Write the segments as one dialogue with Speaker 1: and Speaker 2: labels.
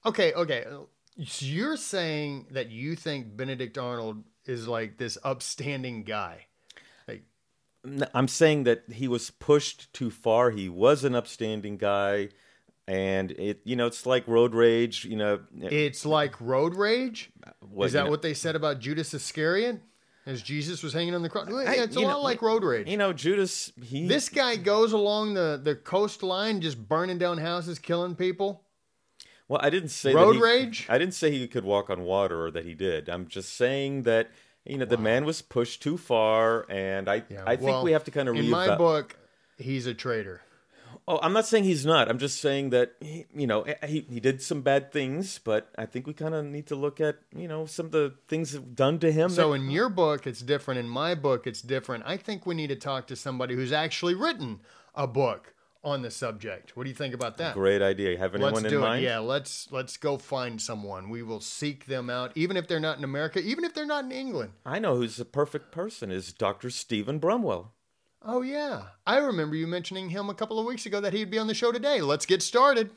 Speaker 1: Okay. So you're saying that you think Benedict Arnold is like this upstanding guy. Like,
Speaker 2: I'm saying that he was pushed too far. He was an upstanding guy, and it's like road rage.
Speaker 1: it's like road rage? Is
Speaker 2: What
Speaker 1: that what they said about Judas Iscariot? As Jesus was hanging on the cross? Yeah, it's a
Speaker 2: you
Speaker 1: lot
Speaker 2: know,
Speaker 1: like road rage.
Speaker 2: Judas.
Speaker 1: This guy goes along the coastline just burning down houses, killing people.
Speaker 2: Well, I didn't say
Speaker 1: Road rage?
Speaker 2: I didn't say he could walk on water or that he did. I'm just saying that the man was pushed too far, and I think we have to kind of
Speaker 1: in my book, he's a traitor.
Speaker 2: Oh, I'm not saying he's not. I'm just saying that he did some bad things, but I think we kind of need to look at some of the things done to him.
Speaker 1: So in your book, it's different. In my book, it's different. I think we need to talk to somebody who's actually written a book on the subject. What do you think about that?
Speaker 2: Great idea. You have anyone in mind?
Speaker 1: Yeah, let's go find someone. We will seek them out, even if they're not in America, even if they're not in England.
Speaker 2: I know who's the perfect person is Dr. Stephen Brumwell.
Speaker 1: Oh, yeah. I remember you mentioning him a couple of weeks ago that he'd be on the show today. Let's get started.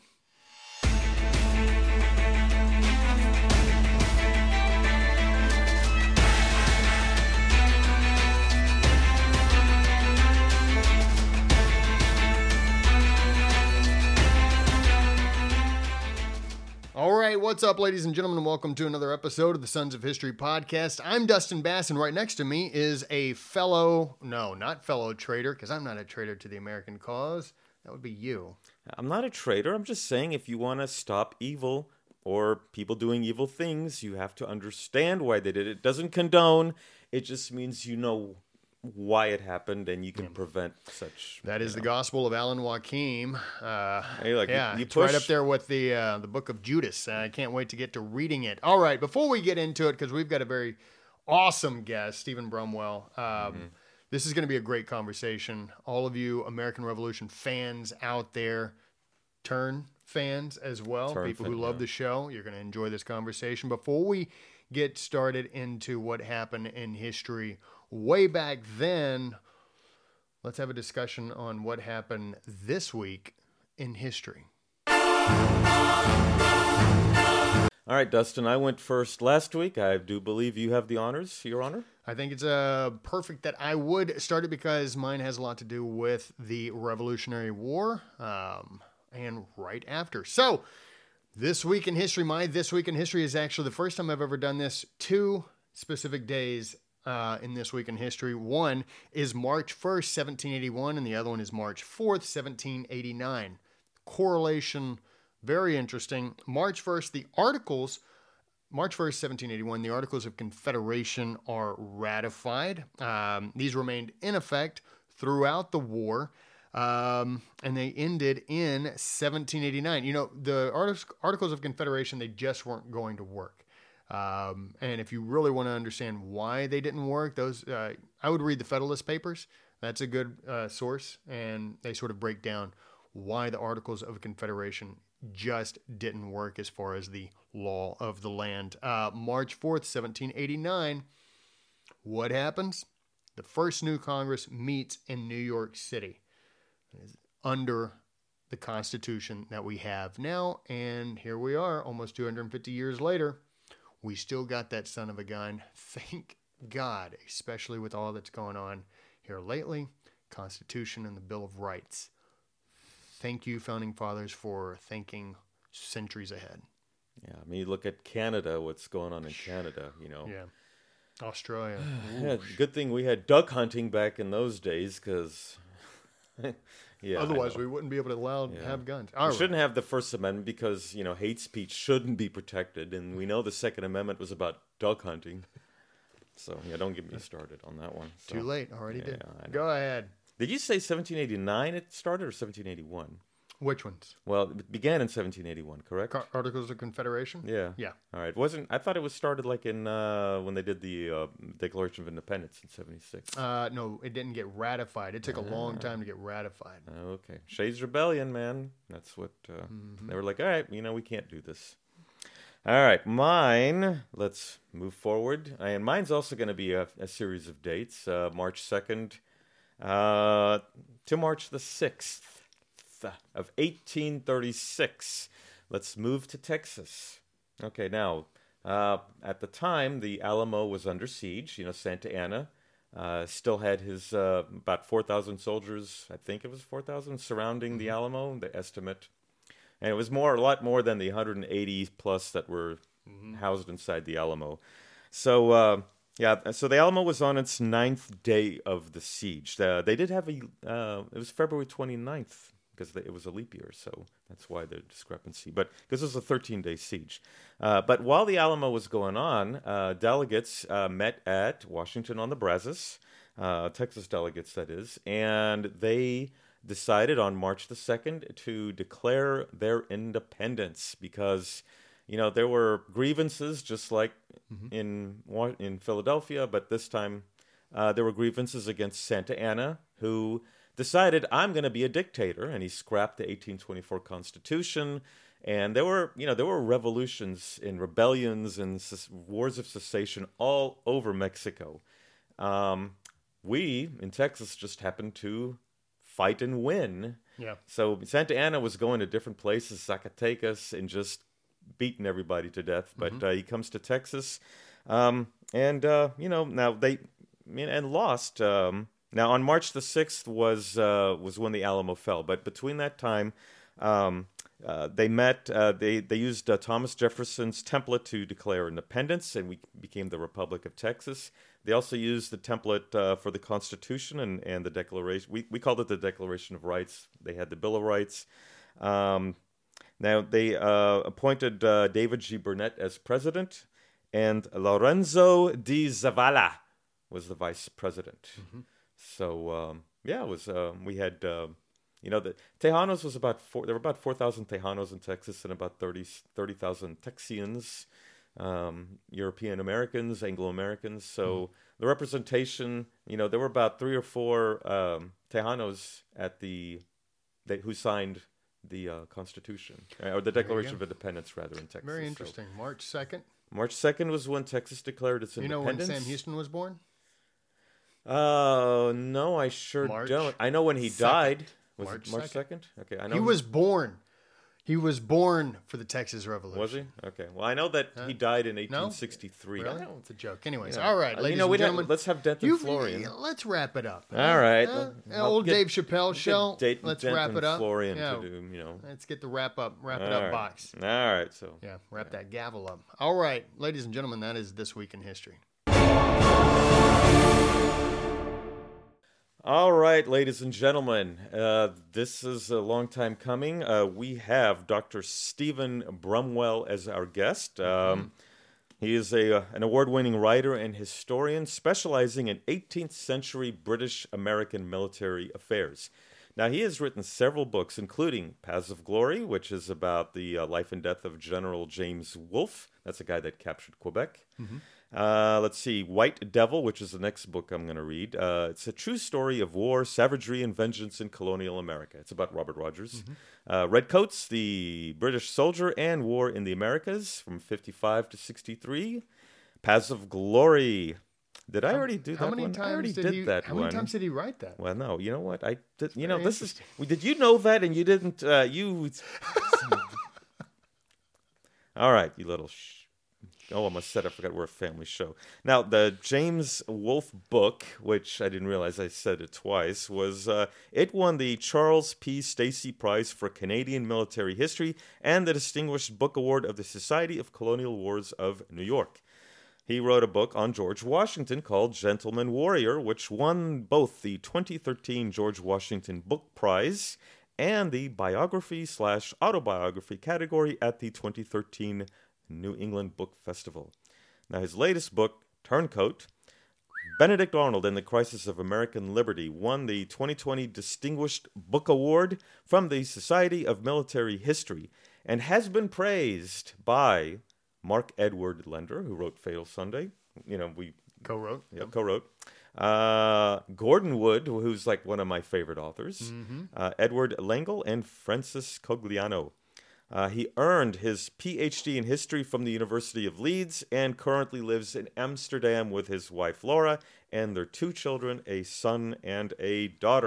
Speaker 1: All right, what's up, ladies and gentlemen? Welcome to another episode of the Sons of History podcast. I'm Dustin Bass, and right next to me is a not fellow traitor, because I'm not a traitor to the American cause. That would be you.
Speaker 2: I'm not a traitor. I'm just saying if you want to stop evil or people doing evil things, you have to understand why they did it. It doesn't condone. It just means you know why it happened, and you can prevent such.
Speaker 1: That is the Gospel of Alan Joachim.
Speaker 2: It's
Speaker 1: right up there with the Book of Judas. I can't wait to get to reading it. All right, before we get into it, because we've got a very awesome guest, Stephen Brumwell. This is going to be a great conversation. All of you American Revolution fans out there, turn fans as well, people who love the show, you're going to enjoy this conversation. Before we get started into what happened in history way back then, let's have a discussion on what happened this week in history.
Speaker 2: All right, Dustin, I went first last week. I do believe you have the honors, Your Honor.
Speaker 1: I think it's perfect that I would start it because mine has a lot to do with the Revolutionary War and right after. So, This Week in History is actually the first time I've ever done this. 2 specific days in This Week in History. One is March 1st, 1781, and the other one is March 4th, 1789. Correlation, very interesting. March 1st, 1781, the Articles of Confederation are ratified. These remained in effect throughout the war, and they ended in 1789. The Articles of Confederation, they just weren't going to work. And if you really want to understand why they didn't work, I would read the Federalist Papers. That's a good source, and they sort of break down why the Articles of Confederation just didn't work as far as the law of the land. March 4th, 1789, what happens? The first new Congress meets in New York City under the Constitution that we have now, and here we are, almost 250 years later. We still got that son of a gun. Thank God, especially with all that's going on here lately. Constitution and the Bill of Rights. Thank you, Founding Fathers, for thinking centuries ahead.
Speaker 2: Yeah, I mean, you look at Canada, what's going on in Canada,
Speaker 1: Yeah. Australia.
Speaker 2: Yeah, good thing we had duck hunting back in those days, because...
Speaker 1: Yeah, otherwise, we wouldn't be able to have guns.
Speaker 2: We shouldn't have the First Amendment because, hate speech shouldn't be protected. And we know the Second Amendment was about duck hunting. So, don't get me started on that one. So.
Speaker 1: Too late. Already did. Go ahead.
Speaker 2: Did you say 1789 it started or 1781?
Speaker 1: Which ones?
Speaker 2: Well, it began in 1781, correct?
Speaker 1: Articles of Confederation?
Speaker 2: Yeah.
Speaker 1: Yeah.
Speaker 2: All right. I thought it was started like in when they did the Declaration of Independence in 76.
Speaker 1: No, it didn't get ratified. It took a long time to get ratified.
Speaker 2: Okay. Shays Rebellion, man. That's what they were like, all right, we can't do this. All right. Mine, let's move forward. And mine's also going to be a series of dates, March 2nd to March the 6th. Of 1836, let's move to Texas. Okay, now, at the time, the Alamo was under siege. Santa Anna still had his about 4,000 soldiers, I think it was 4,000, surrounding the Alamo, the estimate. And it was a lot more than the 180 plus that were housed inside the Alamo. So, so the Alamo was on its 9th day of the siege. They did have it was February 29th, because it was a leap year, so that's why the discrepancy. But because it was a 13-day siege. But while the Alamo was going on, delegates met at Washington on the Brazos, Texas delegates, that is, and they decided on March the 2nd to declare their independence because, there were grievances just like in Philadelphia, but this time there were grievances against Santa Anna, who decided, I'm going to be a dictator, and he scrapped the 1824 Constitution. And there were revolutions and rebellions and wars of secession all over Mexico. We in Texas just happened to fight and win.
Speaker 1: Yeah.
Speaker 2: So Santa Anna was going to different places, Zacatecas, and just beating everybody to death. But he comes to Texas, now they and lost. Now, on March the 6th was when the Alamo fell. But between that time, they met. They used Thomas Jefferson's template to declare independence, and we became the Republic of Texas. They also used the template for the Constitution and the Declaration. We called it the Declaration of Rights. They had the Bill of Rights. Now, they appointed David G. Burnett as president, and Lorenzo de Zavala was the vice president. So, it was, we had, the Tejanos was there were about 4,000 Tejanos in Texas and about 30,000 Texians, European Americans, Anglo-Americans. So the representation, there were about 3 or 4 Tejanos who signed the Constitution, or the Declaration of Independence, rather, in Texas.
Speaker 1: Very interesting. So, March 2nd?
Speaker 2: March 2nd was when Texas declared its independence.
Speaker 1: You know when Sam Houston was born?
Speaker 2: No, I sure don't. I know when he died. Was it March 2nd? Okay, I know.
Speaker 1: He was born. He was born for the Texas Revolution.
Speaker 2: Was he? Okay. Well, I know that he died in 1863.
Speaker 1: No? Really? It's a joke. Anyways, all right, ladies and gentlemen.
Speaker 2: Let's have Denton Florian.
Speaker 1: Let's wrap it up.
Speaker 2: All right.
Speaker 1: Old Dave Chappelle show. Let's wrap it up.
Speaker 2: Florian to do,
Speaker 1: Let's get the wrap it up box.
Speaker 2: All right. So.
Speaker 1: Yeah, wrap that gavel up. All right, ladies and gentlemen, that is This Week in History.
Speaker 2: All right, ladies and gentlemen, this is a long time coming. We have Dr. Stephen Brumwell as our guest. He is an award-winning writer and historian specializing in 18th century British-American military affairs. Now, he has written several books, including Paths of Glory, which is about the life and death of General James Wolfe. That's the guy that captured Quebec. Let's see, White Devil, which is the next book I'm going to read. It's a true story of war, savagery, and vengeance in colonial America. It's about Robert Rogers. Redcoats, the British soldier, and war in the Americas from 55 to 63. Paths of Glory. Did I already do that one?
Speaker 1: How many times did he write that?
Speaker 2: Well, no. You know what? This is. Did you know that and you didn't? All right, you little. Oh, I must said I forgot we're a family show. Now, the James Wolfe book, which I didn't realize I said it twice, it won the Charles P. Stacey Prize for Canadian Military History and the Distinguished Book Award of the Society of Colonial Wars of New York. He wrote a book on George Washington called Gentleman Warrior, which won both the 2013 George Washington Book Prize and the biography/autobiography category at the 2013 New England Book Festival. Now, his latest book, Turncoat, Benedict Arnold and the Crisis of American Liberty, won the 2020 Distinguished Book Award from the Society of Military History and has been praised by Mark Edward Lender, who wrote Fatal Sunday. We
Speaker 1: co-wrote.
Speaker 2: Yeah, co-wrote. Gordon Wood, who's like one of my favorite authors. Edward Lengel and Francis Cogliano. He earned his Ph.D. in history from the University of Leeds and currently lives in Amsterdam with his wife Laura and their 2 children, a son and a daughter.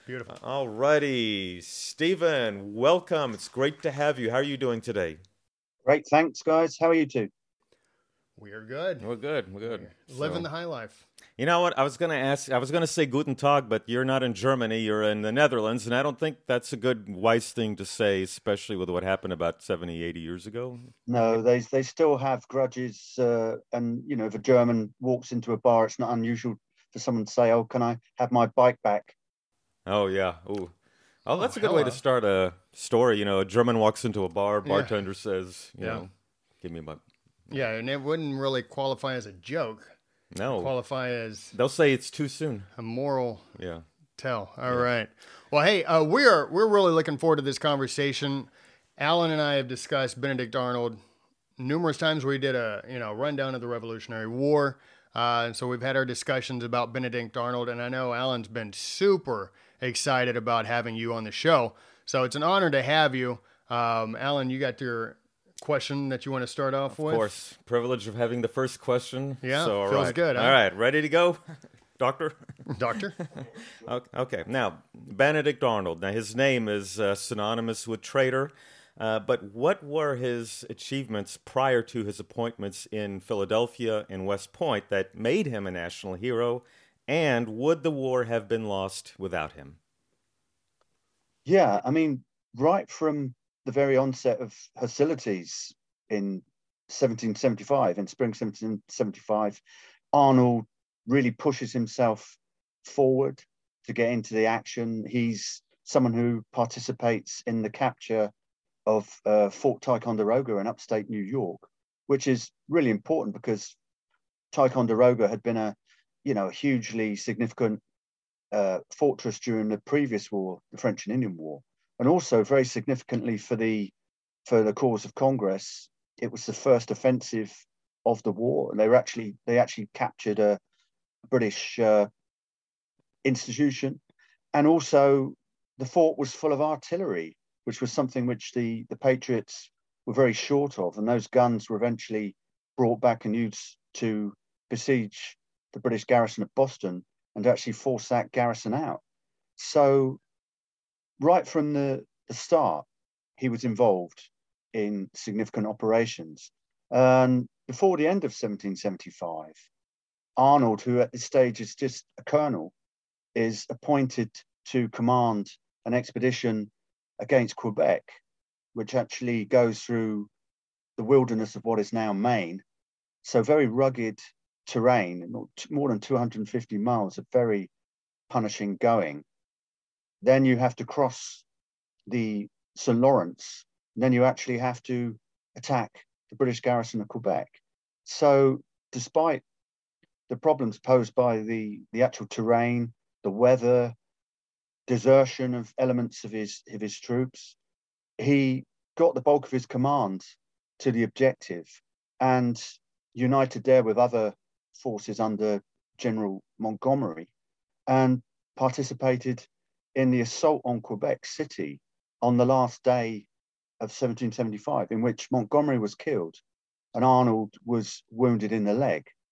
Speaker 1: Beautiful.
Speaker 2: All righty. Stephen, welcome. It's great to have you. How are you doing today?
Speaker 3: Great, thanks, guys. How are you two?
Speaker 1: We are good.
Speaker 2: We're good. We're good.
Speaker 1: Living the high life.
Speaker 2: You know what? I was going to say Guten Tag, but you're not in Germany. You're in the Netherlands, and I don't think that's a good, wise thing to say, especially with what happened about 70, 80 years ago.
Speaker 3: No, they still have grudges, and if a German walks into a bar, it's not unusual for someone to say, "Oh, can I have my bike back?"
Speaker 2: Oh yeah. Ooh. Oh, that's a good way to start a story. A German walks into a bar, bartender says, give me my.
Speaker 1: Yeah, and it wouldn't really qualify as a joke.
Speaker 2: No.
Speaker 1: Qualify as.
Speaker 2: They'll say it's too soon.
Speaker 1: A moral.
Speaker 2: Yeah.
Speaker 1: Tell. All right. Well, hey, we're really looking forward to this conversation. Alan and I have discussed Benedict Arnold numerous times. We did a rundown of the Revolutionary War, and so we've had our discussions about Benedict Arnold. And I know Alan's been super excited about having you on the show, so it's an honor to have you. Alan, you got your question that you want to start off with?
Speaker 2: Of course. Privilege of having the first question.
Speaker 1: Yeah,
Speaker 2: so,
Speaker 1: feels good. Huh?
Speaker 2: All right, ready to go? Doctor? Okay, now, Benedict Arnold. Now, his name is synonymous with traitor, but what were his achievements prior to his appointments in Philadelphia and West Point that made him a national hero, and would the war have been lost without him?
Speaker 3: Yeah, I mean, right from the very onset of hostilities in 1775, in spring 1775, Arnold really pushes himself forward to get into the action. He's someone who participates in the capture of Fort Ticonderoga in upstate New York, which is really important because Ticonderoga had been a hugely significant fortress during the previous war, the French and Indian War, and also very significantly for the cause of Congress. It was the first offensive of the war, and they actually captured a British institution, and also the fort was full of artillery, which was something which the Patriots were very short of, and those guns were eventually brought back and used to besiege the British garrison at Boston and actually force that garrison out. So right from the start, he was involved in significant operations. And before the end of 1775, Arnold, who at this stage is just a colonel, is appointed to command an expedition against Quebec, which actually goes through the wilderness of what is now Maine. So very rugged terrain, more than 250 miles of very punishing going. Then you have to cross the St. Lawrence, and then you actually have to attack the British garrison of Quebec. So despite the problems posed by the actual terrain, the weather, desertion of elements of his troops, he got the bulk of his command to the objective and united there with other forces under General Montgomery and participated in the assault on Quebec City on the last day of 1775, in which Montgomery was killed and Arnold was wounded in the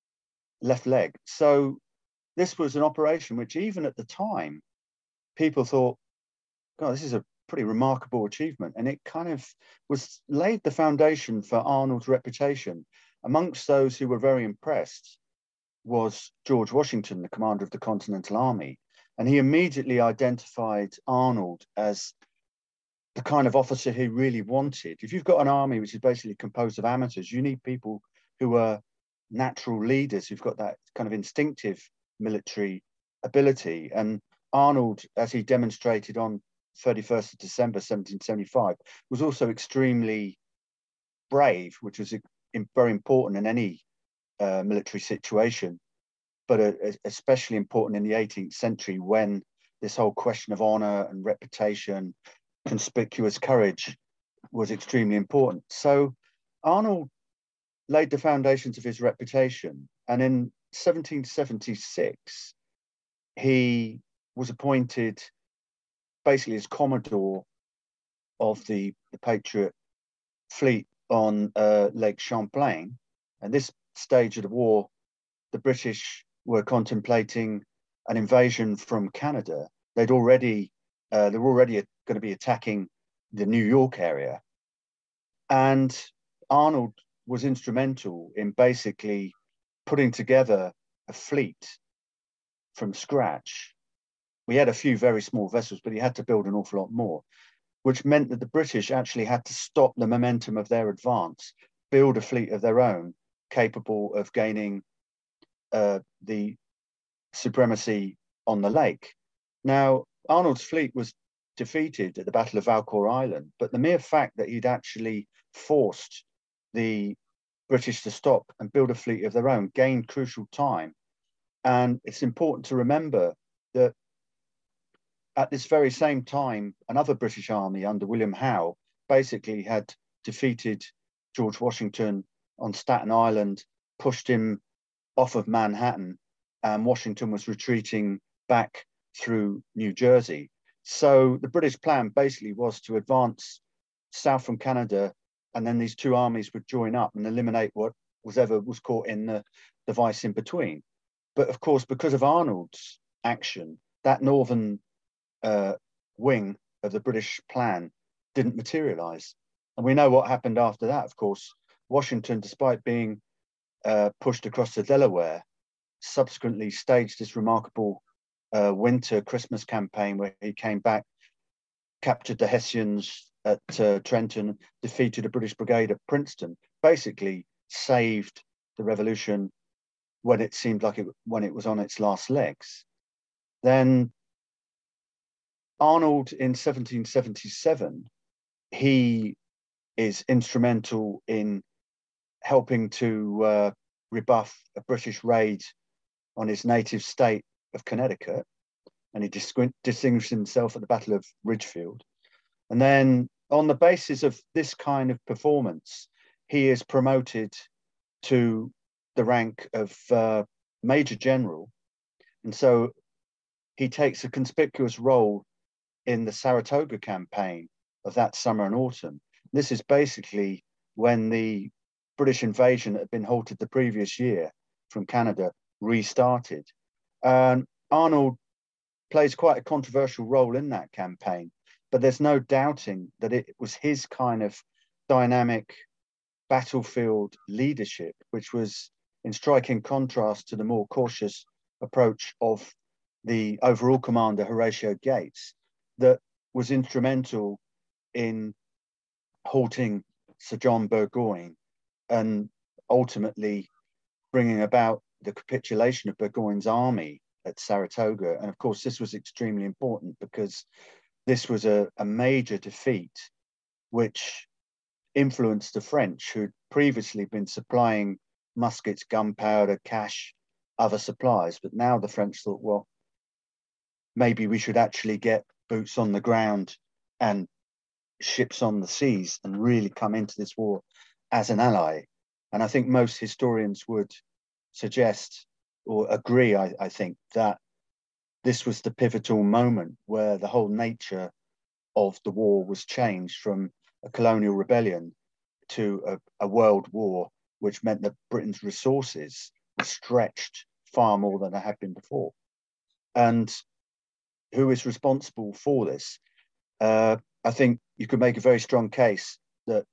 Speaker 3: left leg. So this was an operation which even at the time, people thought, God, this is a pretty remarkable achievement. And it kind of laid the foundation for Arnold's reputation. Amongst those who were very impressed was George Washington, the commander of the Continental Army. And he immediately identified Arnold as the kind of officer he really wanted. If you've got an army which is basically composed of amateurs, you need people who are natural leaders, who've got that kind of instinctive military ability. And Arnold, as he demonstrated on 31st of December 1775, was also extremely brave, which was very important in any military situation, but especially important in the 18th century when this whole question of honor and reputation, conspicuous courage was extremely important. So Arnold laid the foundations of his reputation. And in 1776, he was appointed basically as Commodore of the Patriot fleet on Lake Champlain. And this stage of the war, the British were contemplating an invasion from Canada. they were already going to be attacking the New York area, and Arnold was instrumental in basically putting together a fleet from scratch. We had a few very small vessels, but he had to build an awful lot more, which meant that the British actually had to stop the momentum of their advance, build a fleet of their own capable of gaining the supremacy on the lake. Now, Arnold's fleet was defeated at the Battle of Valcour Island, but the mere fact that he'd actually forced the British to stop and build a fleet of their own gained crucial time. And it's important to remember that at this very same time, another British army under William Howe basically had defeated George Washington on Staten Island, pushed him off of Manhattan, and Washington was retreating back through New Jersey. So the British plan basically was to advance south from Canada, and then these two armies would join up and eliminate what was ever was caught in the vice in between. But of course, because of Arnold's action, that northern wing of the British plan didn't materialize. And we know what happened after that, of course. Washington, despite being pushed across the Delaware, subsequently staged this remarkable winter Christmas campaign where he came back, captured the Hessians at Trenton, defeated a British brigade at Princeton, basically saved the revolution when it seemed like when it was on its last legs. Then Arnold in 1777, he is instrumental in helping to rebuff a British raid on his native state of Connecticut, and he distinguished himself at the Battle of Ridgefield. And then on the basis of this kind of performance, he is promoted to the rank of Major General. And so he takes a conspicuous role in the Saratoga campaign of that summer and autumn. This is basically when the British invasion that had been halted the previous year from Canada restarted. Arnold plays quite a controversial role in that campaign, but there's no doubting that it was his kind of dynamic battlefield leadership, which was in striking contrast to the more cautious approach of the overall commander, Horatio Gates, that was instrumental in halting Sir John Burgoyne and ultimately bringing about the capitulation of Burgoyne's army at Saratoga. And of course, this was extremely important because this was a major defeat which influenced the French, who'd previously been supplying muskets, gunpowder, cash, other supplies. But now the French thought, well, maybe we should actually get boots on the ground and ships on the seas and really come into this war as an ally. And I think most historians would suggest or agree, I think, that this was the pivotal moment where the whole nature of the war was changed from a colonial rebellion to a world war, which meant that Britain's resources were stretched far more than they had been before. And who is responsible for this? I think you could make a very strong case that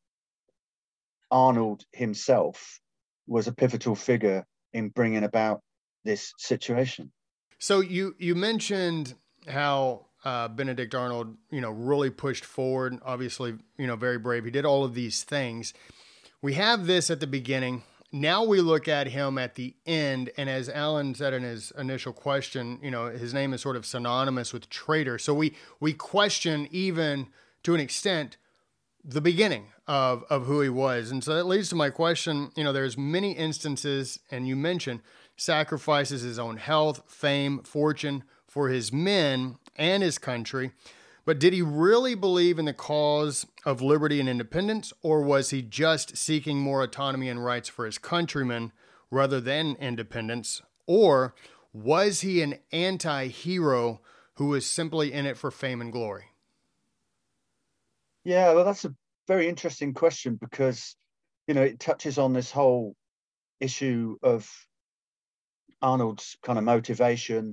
Speaker 3: Arnold himself was a pivotal figure in bringing about this situation.
Speaker 1: So you mentioned how Benedict Arnold, really pushed forward. Obviously, very brave. He did all of these things. We have this at the beginning. Now we look at him at the end, and as Alan said in his initial question, his name is sort of synonymous with traitor. So we question, even to an extent, the beginning of who he was. And so that leads to my question. There's many instances, and you mentioned sacrifices his own health, fame, fortune for his men and his country. But did he really believe in the cause of liberty and independence, or was he just seeking more autonomy and rights for his countrymen rather than independence? Or was he an anti-hero who was simply in it for fame and glory?
Speaker 3: Yeah, well, that's a very interesting question because, it touches on this whole issue of Arnold's kind of motivation,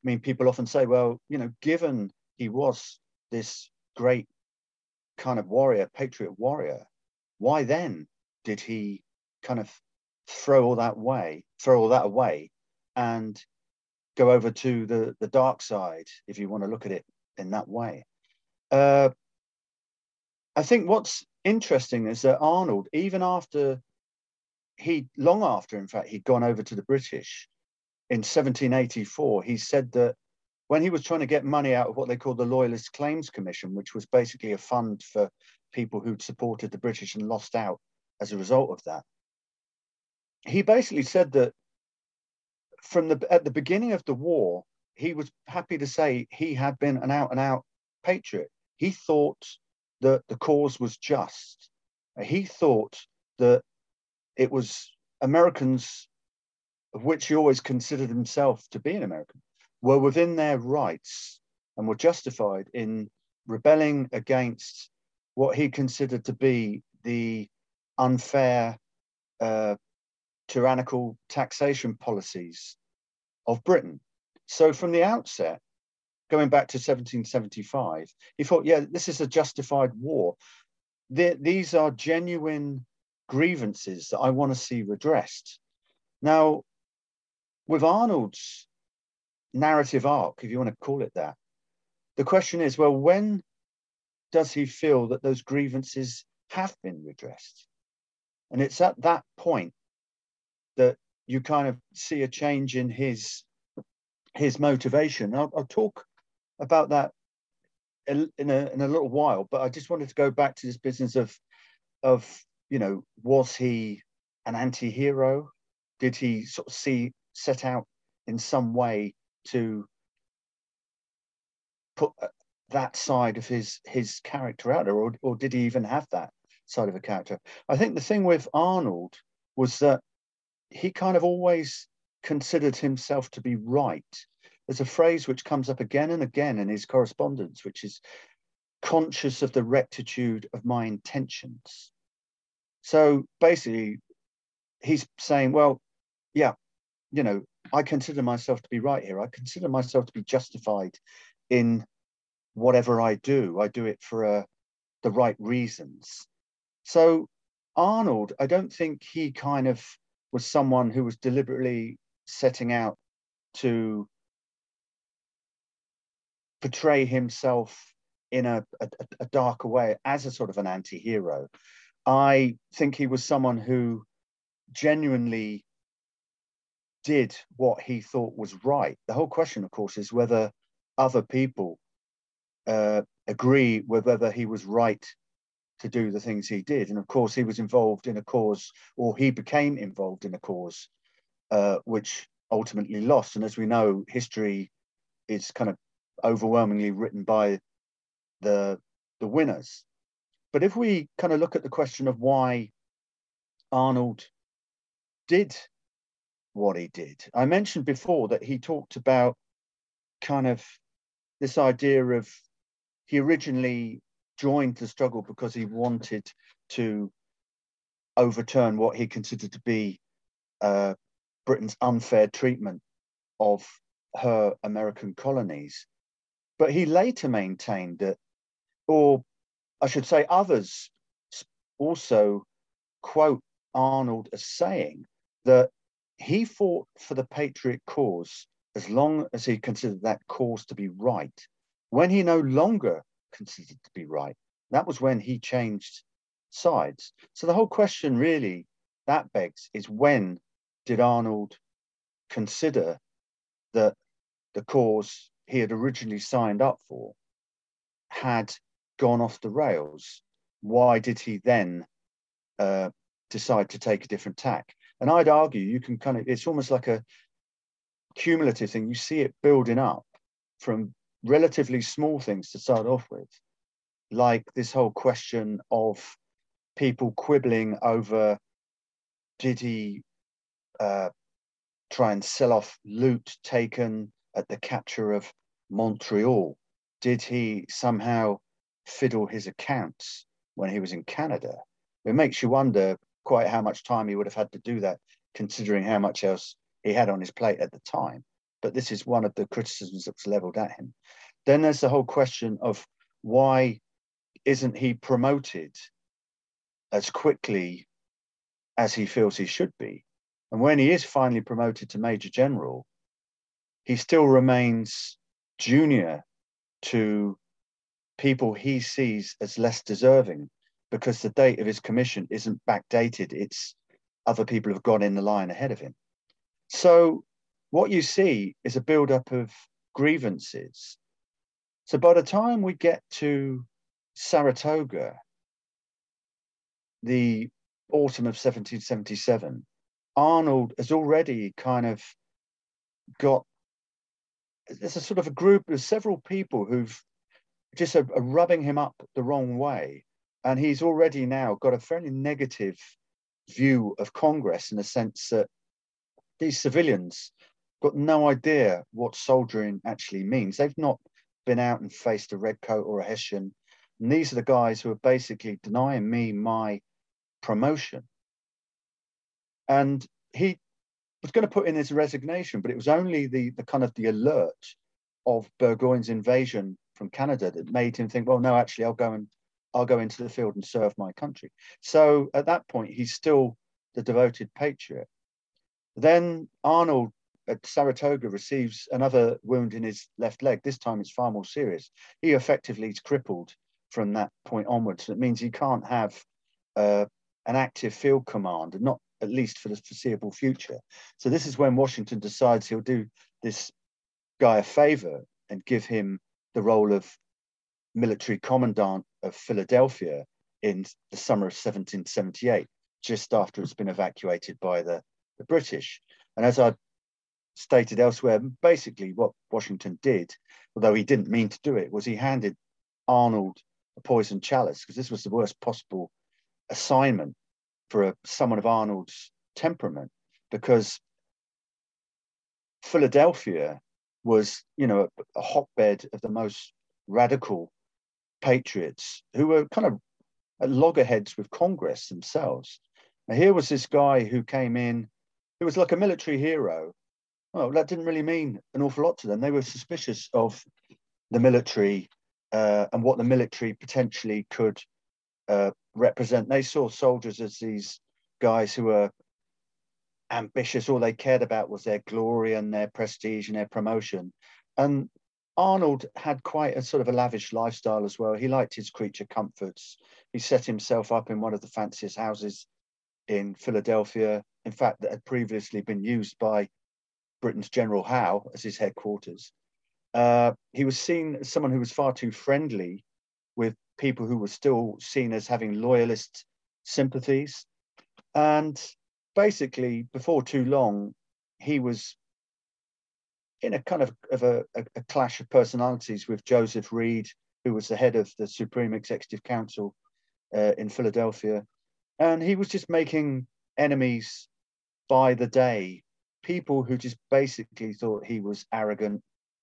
Speaker 3: mean, people often say, well, given he was this great kind of warrior, patriot warrior, why then did he kind of throw all that away and go over to the dark side, if you want to look at it in that way? I think what's interesting is that Arnold, even after long after, in fact, he'd gone over to the British in 1784, he said that when he was trying to get money out of what they called the Loyalist Claims Commission, which was basically a fund for people who'd supported the British and lost out as a result of that, he basically said that at the beginning of the war, he was happy to say he had been an out-and-out patriot. He thought that the cause was just. He thought that it was Americans, of which he always considered himself to be an American, were within their rights and were justified in rebelling against what he considered to be the unfair, tyrannical taxation policies of Britain. So from the outset, going back to 1775, he thought, yeah, this is a justified war. These are genuine grievances that I want to see redressed. Now, with Arnold's narrative arc, if you want to call it that, the question is, well, when does he feel that those grievances have been redressed? And it's at that point that you kind of see a change in his motivation. I'll talk about that in a little while, but I just wanted to go back to this business of was he an anti-hero? Did he sort of set out in some way to put that side of his character out there, or did he even have that side of a character? I think the thing with Arnold was that he kind of always considered himself to be right. There's a phrase which comes up again and again in his correspondence, which is conscious of the rectitude of my intentions. So basically, he's saying, well, yeah, I consider myself to be right here. I consider myself to be justified in whatever I do. I do it for the right reasons. So Arnold, I don't think he kind of was someone who was deliberately setting out to portray himself in a darker way as a sort of an anti-hero. I think he was someone who genuinely did what he thought was right. The whole question, of course, is whether other people agree with whether he was right to do the things he did. And of course, he was involved in a cause, or he became involved in a cause, which ultimately lost. And as we know, history is kind of overwhelmingly written by the winners. But if we kind of look at the question of why Arnold did what he did, I mentioned before that he talked about kind of this idea of he originally joined the struggle because he wanted to overturn what he considered to be Britain's unfair treatment of her American colonies. But he later maintained that, or I should say others also quote Arnold as saying that he fought for the patriot cause as long as he considered that cause to be right. When he no longer considered to be right, that was when he changed sides. So the whole question really that begs is, when did Arnold consider that the cause he had originally signed up for had gone off the rails? Why did he then decide to take a different tack? And I'd argue you can kind of, it's almost like a cumulative thing. You see it building up from relatively small things to start off with, like this whole question of people quibbling over, did he try and sell off loot taken at the capture of Montreal? Did he somehow fiddle his accounts when he was in Canada? It makes you wonder quite how much time he would have had to do that, considering how much else he had on his plate at the time. but this is one of the criticisms that was leveled at him. Then there's the whole question of why isn't he promoted as quickly as he feels he should be? And when he is finally promoted to Major General, he still remains junior to people he sees as less deserving, because the date of his commission isn't backdated. It's other people have gone in the line ahead of him. So what you see is a build-up of grievances. So by the time we get to Saratoga, the autumn of 1777, Arnold has already kind of got, there's a sort of a group of several people who've just are rubbing him up the wrong way. And he's already now got a fairly negative view of Congress, in the sense that these civilians got no idea what soldiering actually means. They've not been out and faced a redcoat or a Hessian. And these are the guys who are basically denying me my promotion. And he was going to put in his resignation, but it was only the kind of the alert of Burgoyne's invasion from Canada that made him think, well, no, actually, I'll go into the field and serve my country. So at that point, he's still the devoted patriot. Then Arnold at Saratoga receives another wound in his left leg. This time it's far more serious. He effectively is crippled from that point onwards. It means he can't have an active field command, not at least for the foreseeable future. So this is when Washington decides he'll do this guy a favor and give him the role of military commandant of Philadelphia in the summer of 1778, just after it's been evacuated by the British. And as I stated elsewhere, basically what Washington did, although he didn't mean to do it, was he handed Arnold a poisoned chalice, because this was the worst possible assignment for someone of Arnold's temperament, because Philadelphia was, a hotbed of the most radical patriots who were kind of at loggerheads with Congress themselves. Now, here was this guy who came in, who was like a military hero. Well, that didn't really mean an awful lot to them. They were suspicious of the military and what the military potentially could represent. They saw soldiers as these guys who were ambitious. All they cared about was their glory and their prestige and their promotion. And Arnold had quite a sort of a lavish lifestyle as well. He liked his creature comforts. He set himself up in one of the fanciest houses in Philadelphia, in fact, that had previously been used by Britain's General Howe as his headquarters. He was seen as someone who was far too friendly with people who were still seen as having loyalist sympathies. And basically, before too long, he was in a kind of a clash of personalities with Joseph Reed, who was the head of the Supreme Executive Council in Philadelphia. And he was just making enemies by the day, people who just basically thought he was arrogant,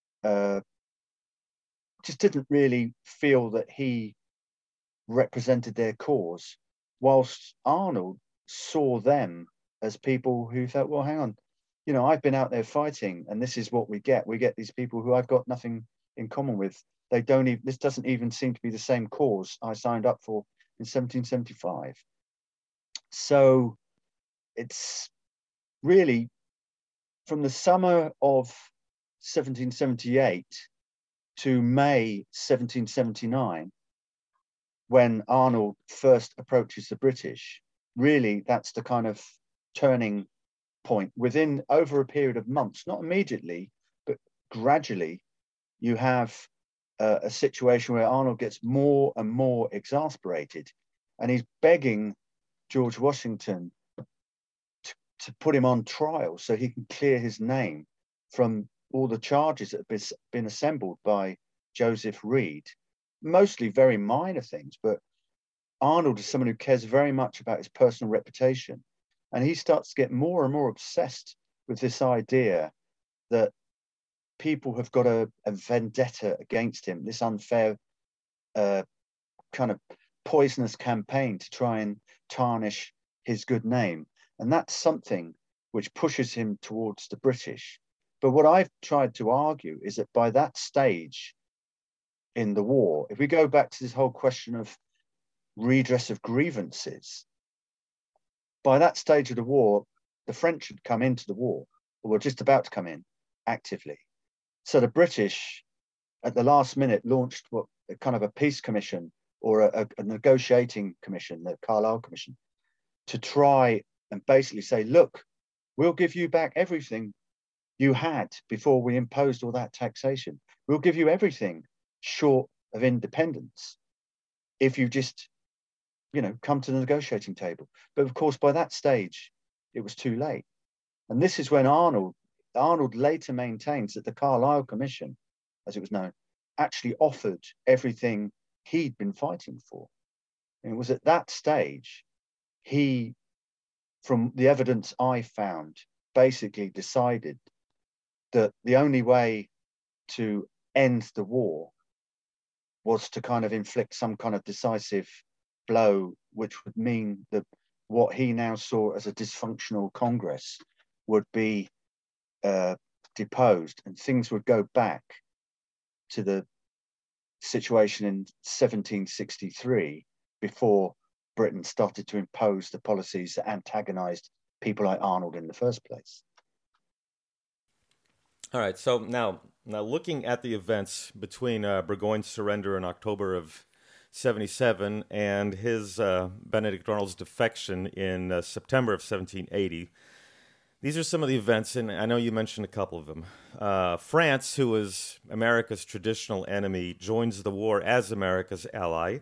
Speaker 3: just didn't really feel that he represented their cause, whilst Arnold saw them as people who thought, well, hang on, I've been out there fighting, and this is what we get. We get these people who I've got nothing in common with. They don't even, this doesn't even seem to be the same cause I signed up for in 1775. So it's really from the summer of 1778 to May 1779, when Arnold first approaches the British, really that's the kind of turning point. Within over a period of months, not immediately, but gradually, you have a situation where Arnold gets more and more exasperated, and he's begging George Washington to put him on trial so he can clear his name from all the charges that have been assembled by Joseph Reed, mostly very minor things. But Arnold is someone who cares very much about his personal reputation. And he starts to get more and more obsessed with this idea that people have got a vendetta against him, this unfair kind of poisonous campaign to try and tarnish his good name. And that's something which pushes him towards the British, But what I've tried to argue is that by that stage in the war, if we go back to this whole question of redress of grievances, by that stage of the war, the French had come into the war, or were just about to come in actively. So the British, at the last minute, launched what kind of a peace commission or a negotiating commission, the Carlisle Commission, to try and basically say, look, we'll give you back everything you had before we imposed all that taxation. We'll give you everything short of independence if you just, come to the negotiating table. But of course, by that stage, it was too late. And this is when Arnold later maintains that the Carlisle Commission, as it was known, actually offered everything he'd been fighting for. And it was at that stage he, from the evidence I found, basically decided that the only way to end the war was to kind of inflict some kind of decisive blow, which would mean that what he now saw as a dysfunctional Congress would be deposed, and things would go back to the situation in 1763 before Britain started to impose the policies that antagonized people like Arnold in the first place.
Speaker 2: All right, so now looking at the events between Burgoyne's surrender in October of 77 and his Benedict Arnold's defection in September of 1780, these are some of the events, and I know you mentioned a couple of them. France, who was America's traditional enemy, joins the war as America's ally.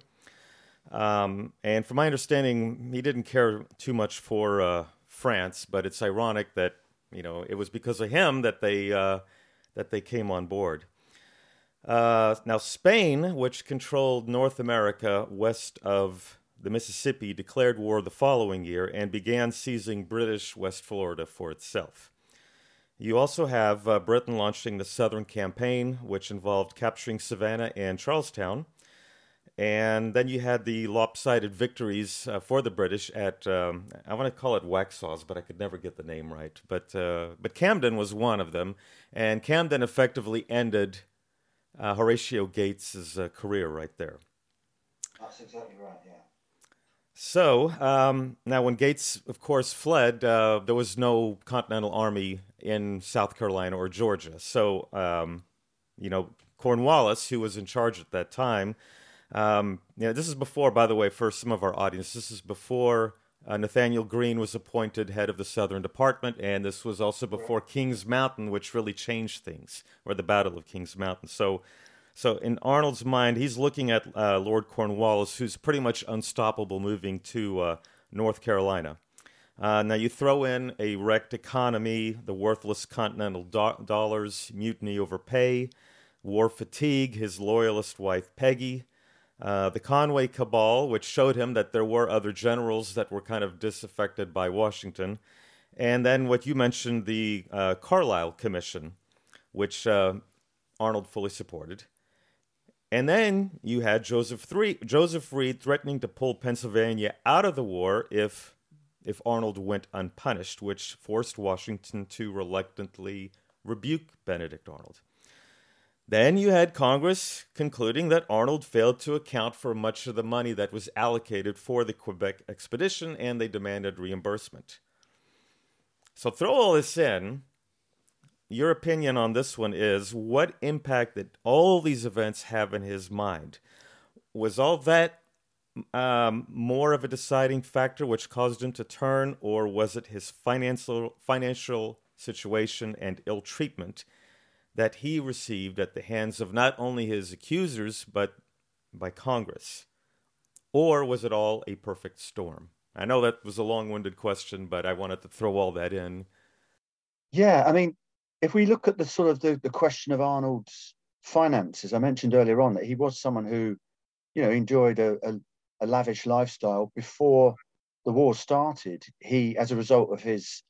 Speaker 2: And from my understanding, he didn't care too much for France, but it's ironic that it was because of him that they came on board. Now, Spain, which controlled North America west of the Mississippi, declared war the following year and began seizing British West Florida for itself. You also have Britain launching the Southern Campaign, which involved capturing Savannah and Charlestown. And then you had the lopsided victories for the British at, I want to call it Waxhaws, but I could never get the name right. But Camden was one of them, and Camden effectively ended Horatio Gates's career right there.
Speaker 3: That's exactly right, yeah.
Speaker 2: So, now when Gates, of course, fled, there was no Continental Army in South Carolina or Georgia. So, Cornwallis, who was in charge at that time, this is before, by the way, for some of our audience, this is before Nathaniel Greene was appointed head of the Southern Department, and this was also before Kings Mountain, which really changed things, or the Battle of Kings Mountain. So in Arnold's mind, he's looking at Lord Cornwallis, who's pretty much unstoppable moving to North Carolina. Now you throw in a wrecked economy, the worthless continental dollars, mutiny over pay, war fatigue, his loyalist wife Peggy, the Conway cabal, which showed him that there were other generals that were kind of disaffected by Washington, and then what you mentioned, the Carlisle Commission, which Arnold fully supported. And then you had Joseph Reed threatening to pull Pennsylvania out of the war if Arnold went unpunished, which forced Washington to reluctantly rebuke Benedict Arnold. Then you had Congress concluding that Arnold failed to account for much of the money that was allocated for the Quebec expedition, and they demanded reimbursement. So throw all this in. Your opinion on this one is, what impact did all these events have in his mind? Was all that more of a deciding factor which caused him to turn, or was it his financial situation and ill treatment that he received at the hands of not only his accusers, but by Congress? Or was it all a perfect storm? I know that was a long-winded question, but I wanted to throw all that in.
Speaker 3: Yeah, I mean, if we look at the sort of the question of Arnold's finances, I mentioned earlier on that he was someone who, enjoyed a lavish lifestyle before the war started. He, as a result of his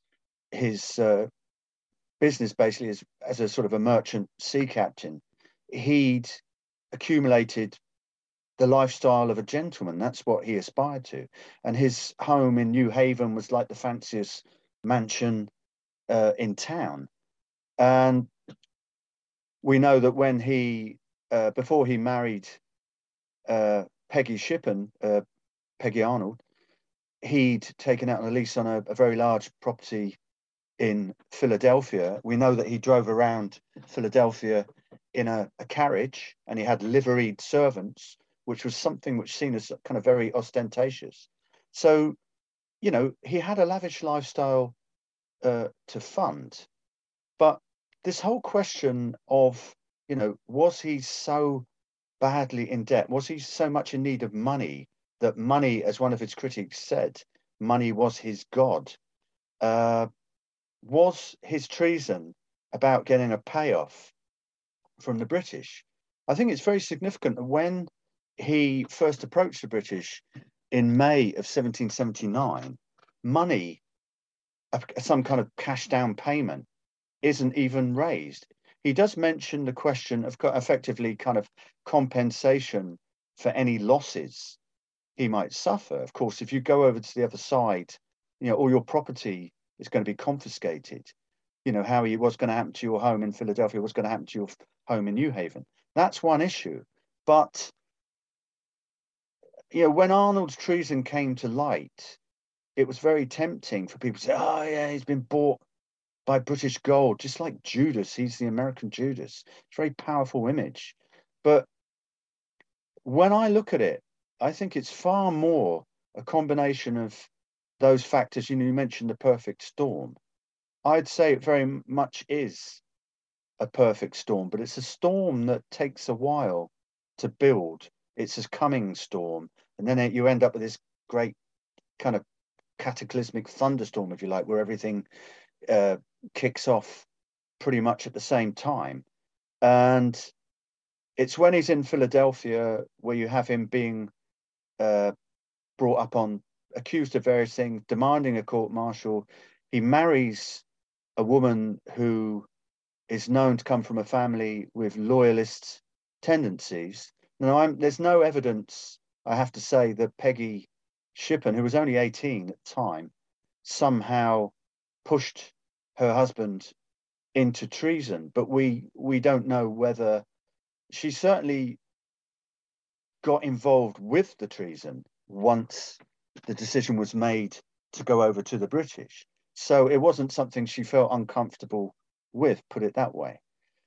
Speaker 3: business, basically as a sort of a merchant sea captain, he'd accumulated the lifestyle of a gentleman. That's what he aspired to. And his home in New Haven was like the fanciest mansion in town. And we know that when before he married Peggy Shippen, Peggy Arnold, he'd taken out on a lease on a very large property in Philadelphia. We know that he drove around Philadelphia in a carriage, and he had liveried servants, which was something which seen as kind of very ostentatious. So, he had a lavish lifestyle to fund. But this whole question of, was he so badly in debt? Was he so much in need of money that money, as one of his critics said, money was his god? Was his treason about getting a payoff from the British? I think it's very significant that when he first approached the British in May of 1779, money, some kind of cash down payment, isn't even raised. He does mention the question of effectively kind of compensation for any losses he might suffer. Of course, if you go over to the other side, all your property is going to be confiscated. What's going to happen to your home in Philadelphia, what's going to happen to your home in New Haven. That's one issue. But, when Arnold's treason came to light, it was very tempting for people to say, oh, yeah, he's been bought by British gold, just like Judas. He's the American Judas. It's a very powerful image. But when I look at it, I think it's far more a combination of those factors. You mentioned the perfect storm. I'd say it very much is a perfect storm, but it's a storm that takes a while to build. It's a coming storm, and then you end up with this great kind of cataclysmic thunderstorm, if you like, where everything kicks off pretty much at the same time. And it's when he's in Philadelphia where you have him being brought up on, accused of various things, demanding a court-martial. He marries a woman who is known to come from a family with loyalist tendencies. Now, there's no evidence, I have to say, that Peggy Shippen, who was only 18 at the time, somehow pushed her husband into treason. But we don't know whether she certainly got involved with the treason once the decision was made to go over to the British. So it wasn't something she felt uncomfortable with, put it that way.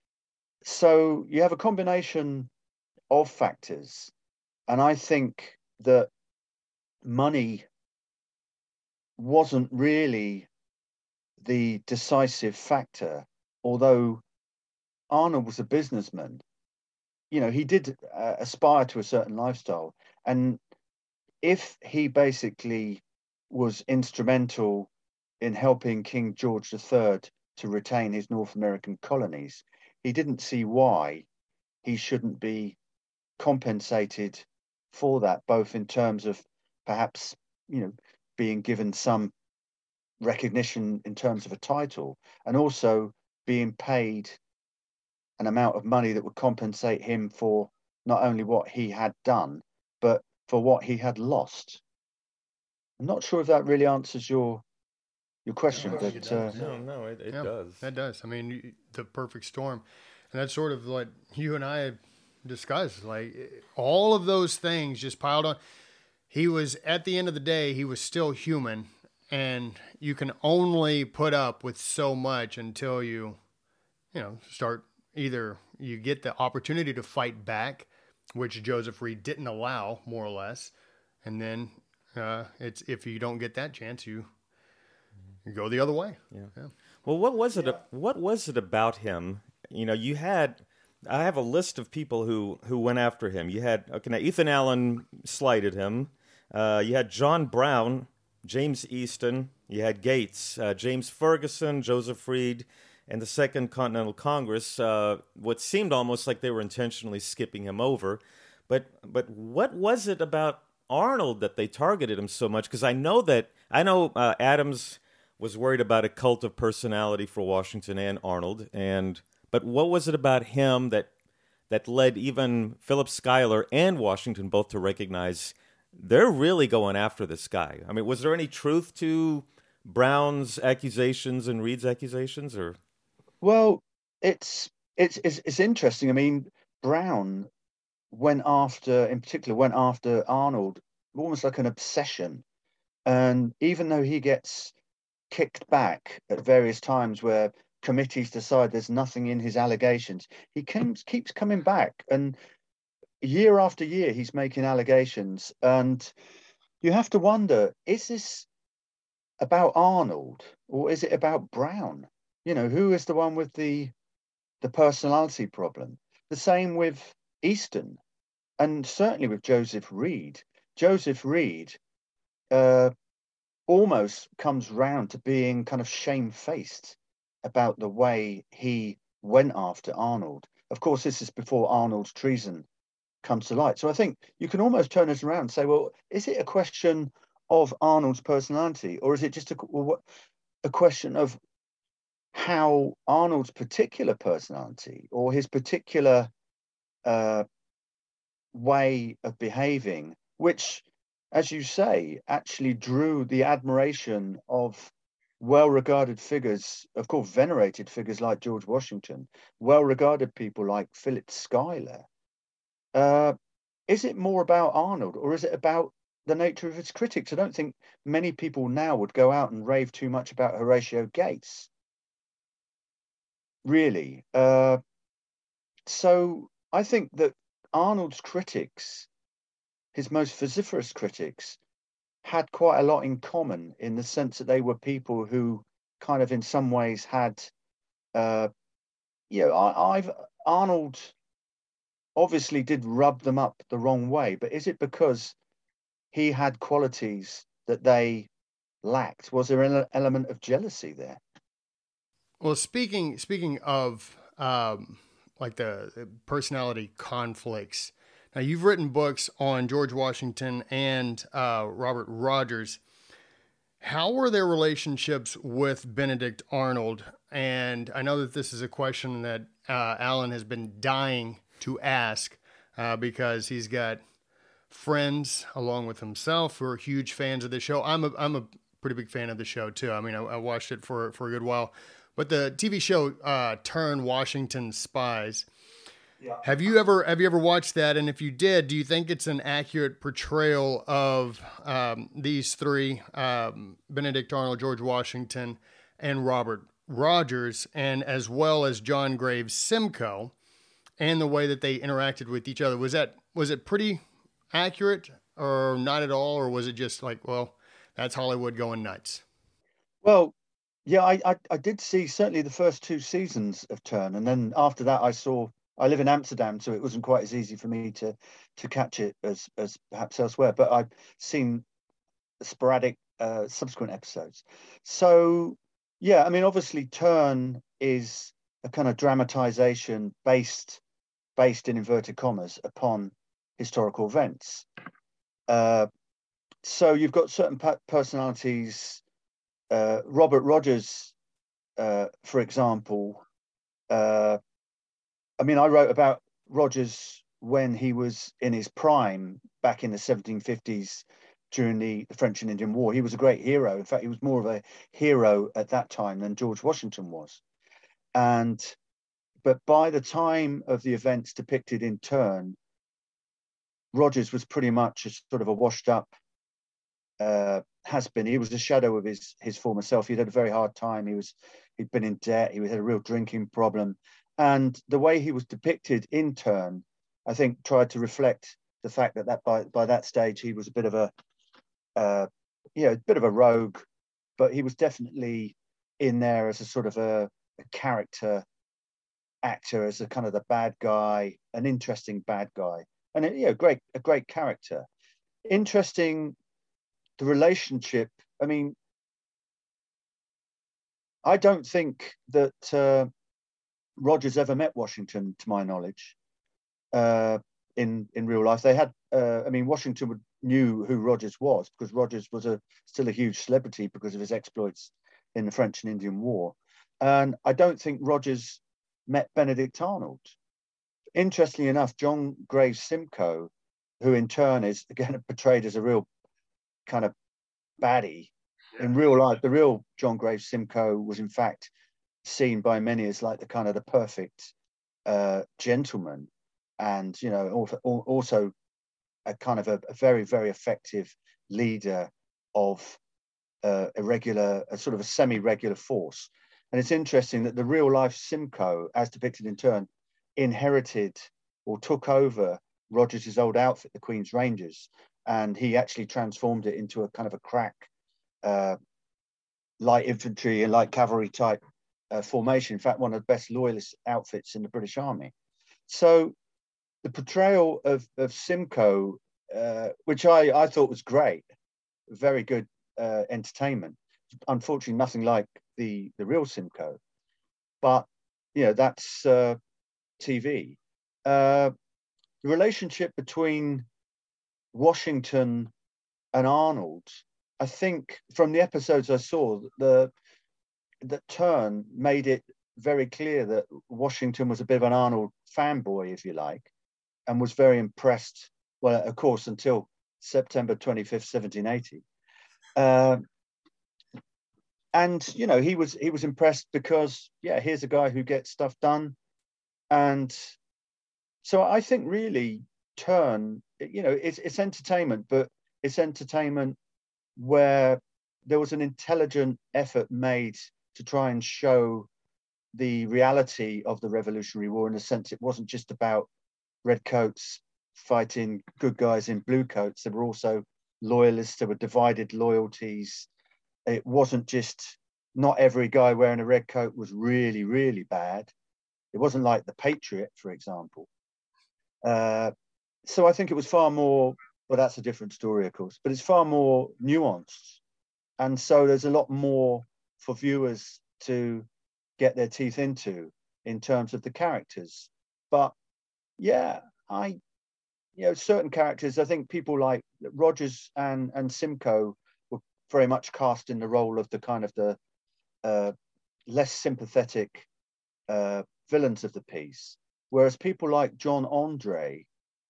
Speaker 3: So you have a combination of factors. And I think that money wasn't really the decisive factor, although Arnold was a businessman. He did aspire to a certain lifestyle. And if he basically was instrumental in helping King George III to retain his North American colonies, he didn't see why he shouldn't be compensated for that, both in terms of perhaps, being given some recognition in terms of a title, and also being paid an amount of money that would compensate him for not only what he had done, but for what he had lost. I'm not sure if that really answers your question,
Speaker 2: No,
Speaker 3: but
Speaker 2: it does.
Speaker 1: That does. I mean, the perfect storm, and that's sort of what you and I had discussed. Like all of those things just piled on. He was, at the end of the day, he was still human, and you can only put up with so much until you start, either you get the opportunity to fight back, which Joseph Reed didn't allow, more or less, and then it's, if you don't get that chance, you go the other way.
Speaker 2: Yeah. Well, what was it? What was it about him? I have a list of people who went after him. You had now Ethan Allen slighted him. You had John Brown, James Easton. You had Gates, James Ferguson, Joseph Reed, and the Second Continental Congress. What seemed almost like they were intentionally skipping him over. But what was it about Arnold that they targeted him so much? Because I know Adams was worried about a cult of personality for Washington and Arnold, but what was it about him that led even Philip Schuyler and Washington both to recognize they're really going after this guy? I mean, was there any truth to Brown's accusations and Reed's accusations, or?
Speaker 3: Well, it's interesting. I mean, Brown in particular, went after Arnold almost like an obsession. And even though he gets kicked back at various times where committees decide there's nothing in his allegations, he keeps coming back. And year after year, he's making allegations. And you have to wonder, is this about Arnold or is it about Brown? You know, who is the one with the personality problem? The same with Easton, and certainly with Joseph Reed. Joseph Reed uh, almost comes round to being kind of shamefaced about the way he went after Arnold. Of course, this is before Arnold's treason comes to light. So I think you can almost turn this around and say, well, is it a question of Arnold's personality, or is it just a question of how Arnold's particular personality or his particular way of behaving, which, as you say, actually drew the admiration of well-regarded figures, of course, venerated figures like George Washington, well-regarded people like Philip Schuyler. Is it more about Arnold, or is it about the nature of his critics? I don't think many people now would go out and rave too much about Horatio Gates, really. So I think that Arnold's critics, his most vociferous critics, had quite a lot in common in the sense that they were people who kind of in some ways had, I've Arnold obviously did rub them up the wrong way, but is it because he had qualities that they lacked? Was there an element of jealousy there?
Speaker 1: Well, speaking of like the personality conflicts, now you've written books on George Washington and Robert Rogers. How were their relationships with Benedict Arnold? And I know that this is a question that Alan has been dying to ask because he's got friends along with himself who are huge fans of the show. I'm a pretty big fan of the show too. I mean, I watched it for a good while. But the TV show Turn Washington Spies.
Speaker 3: Yeah.
Speaker 1: Have you ever watched that? And if you did, do you think it's an accurate portrayal of these three, Benedict Arnold, George Washington, and Robert Rogers, and as well as John Graves Simcoe, and the way that they interacted with each other? Was it pretty accurate, or not at all, or was it just like, well, that's Hollywood going nuts?
Speaker 3: Well, yeah, I did see certainly the first two seasons of Turn, and then after that, I live in Amsterdam, so it wasn't quite as easy for me to catch it as perhaps elsewhere. But I've seen sporadic subsequent episodes. So yeah, I mean, obviously, Turn is a kind of dramatization based in inverted commas upon historical events. So you've got certain personalities. Robert Rogers, for example. I mean, I wrote about Rogers when he was in his prime back in the 1750s during the French and Indian War. He was a great hero. In fact, he was more of a hero at that time than George Washington was. But by the time of the events depicted in Turn, Rogers was pretty much a sort of a washed up has been. He was a shadow of his former self. He'd had a very hard time. He'd been in debt. He had a real drinking problem, and the way he was depicted in Turn, I think, tried to reflect the fact that by that stage he was a bit of a bit of a rogue, but he was definitely in there as a sort of a character actor, as a kind of the bad guy, an interesting bad guy, and a great character. Interesting, the relationship. I mean, I don't think that Rogers ever met Washington, to my knowledge, in real life. They had, I mean, Washington knew who Rogers was because Rogers was still a huge celebrity because of his exploits in the French and Indian War. And I don't think Rogers met Benedict Arnold. Interestingly enough, John Graves Simcoe, who in turn is again portrayed as a real kind of baddie, in real life, the real John Graves Simcoe was in fact seen by many as like the kind of the perfect gentleman, and also a kind of a very, very effective leader of a sort of a semi-regular force. And it's interesting that the real life Simcoe, as depicted in Turn, inherited or took over Rogers' old outfit, the Queen's Rangers, and he actually transformed it into a kind of a crack light infantry and light cavalry type formation. In fact, one of the best loyalist outfits in the British Army. So the portrayal of Simcoe, which I thought was great, very good entertainment. Unfortunately, nothing like the real Simcoe, but that's TV. The relationship between Washington and Arnold, I think from the episodes I saw, that Turn made it very clear that Washington was a bit of an Arnold fanboy, if you like, and was very impressed. Well, of course, until September 25th, 1780. And he was impressed because here's a guy who gets stuff done. And so I think really Turn, it's entertainment, but it's entertainment where there was an intelligent effort made to try and show the reality of the Revolutionary War, in the sense it wasn't just about redcoats fighting good guys in blue coats. There were also loyalists, there were divided loyalties. It wasn't just, not every guy wearing a red coat was really, really bad. It wasn't like The Patriot, for example. So I think it was far more, well, that's a different story, of course, but it's far more nuanced. And so there's a lot more for viewers to get their teeth into in terms of the characters. But certain characters, I think people like Rogers and Simcoe were very much cast in the role of the kind of the less sympathetic villains of the piece, whereas people like John Andre,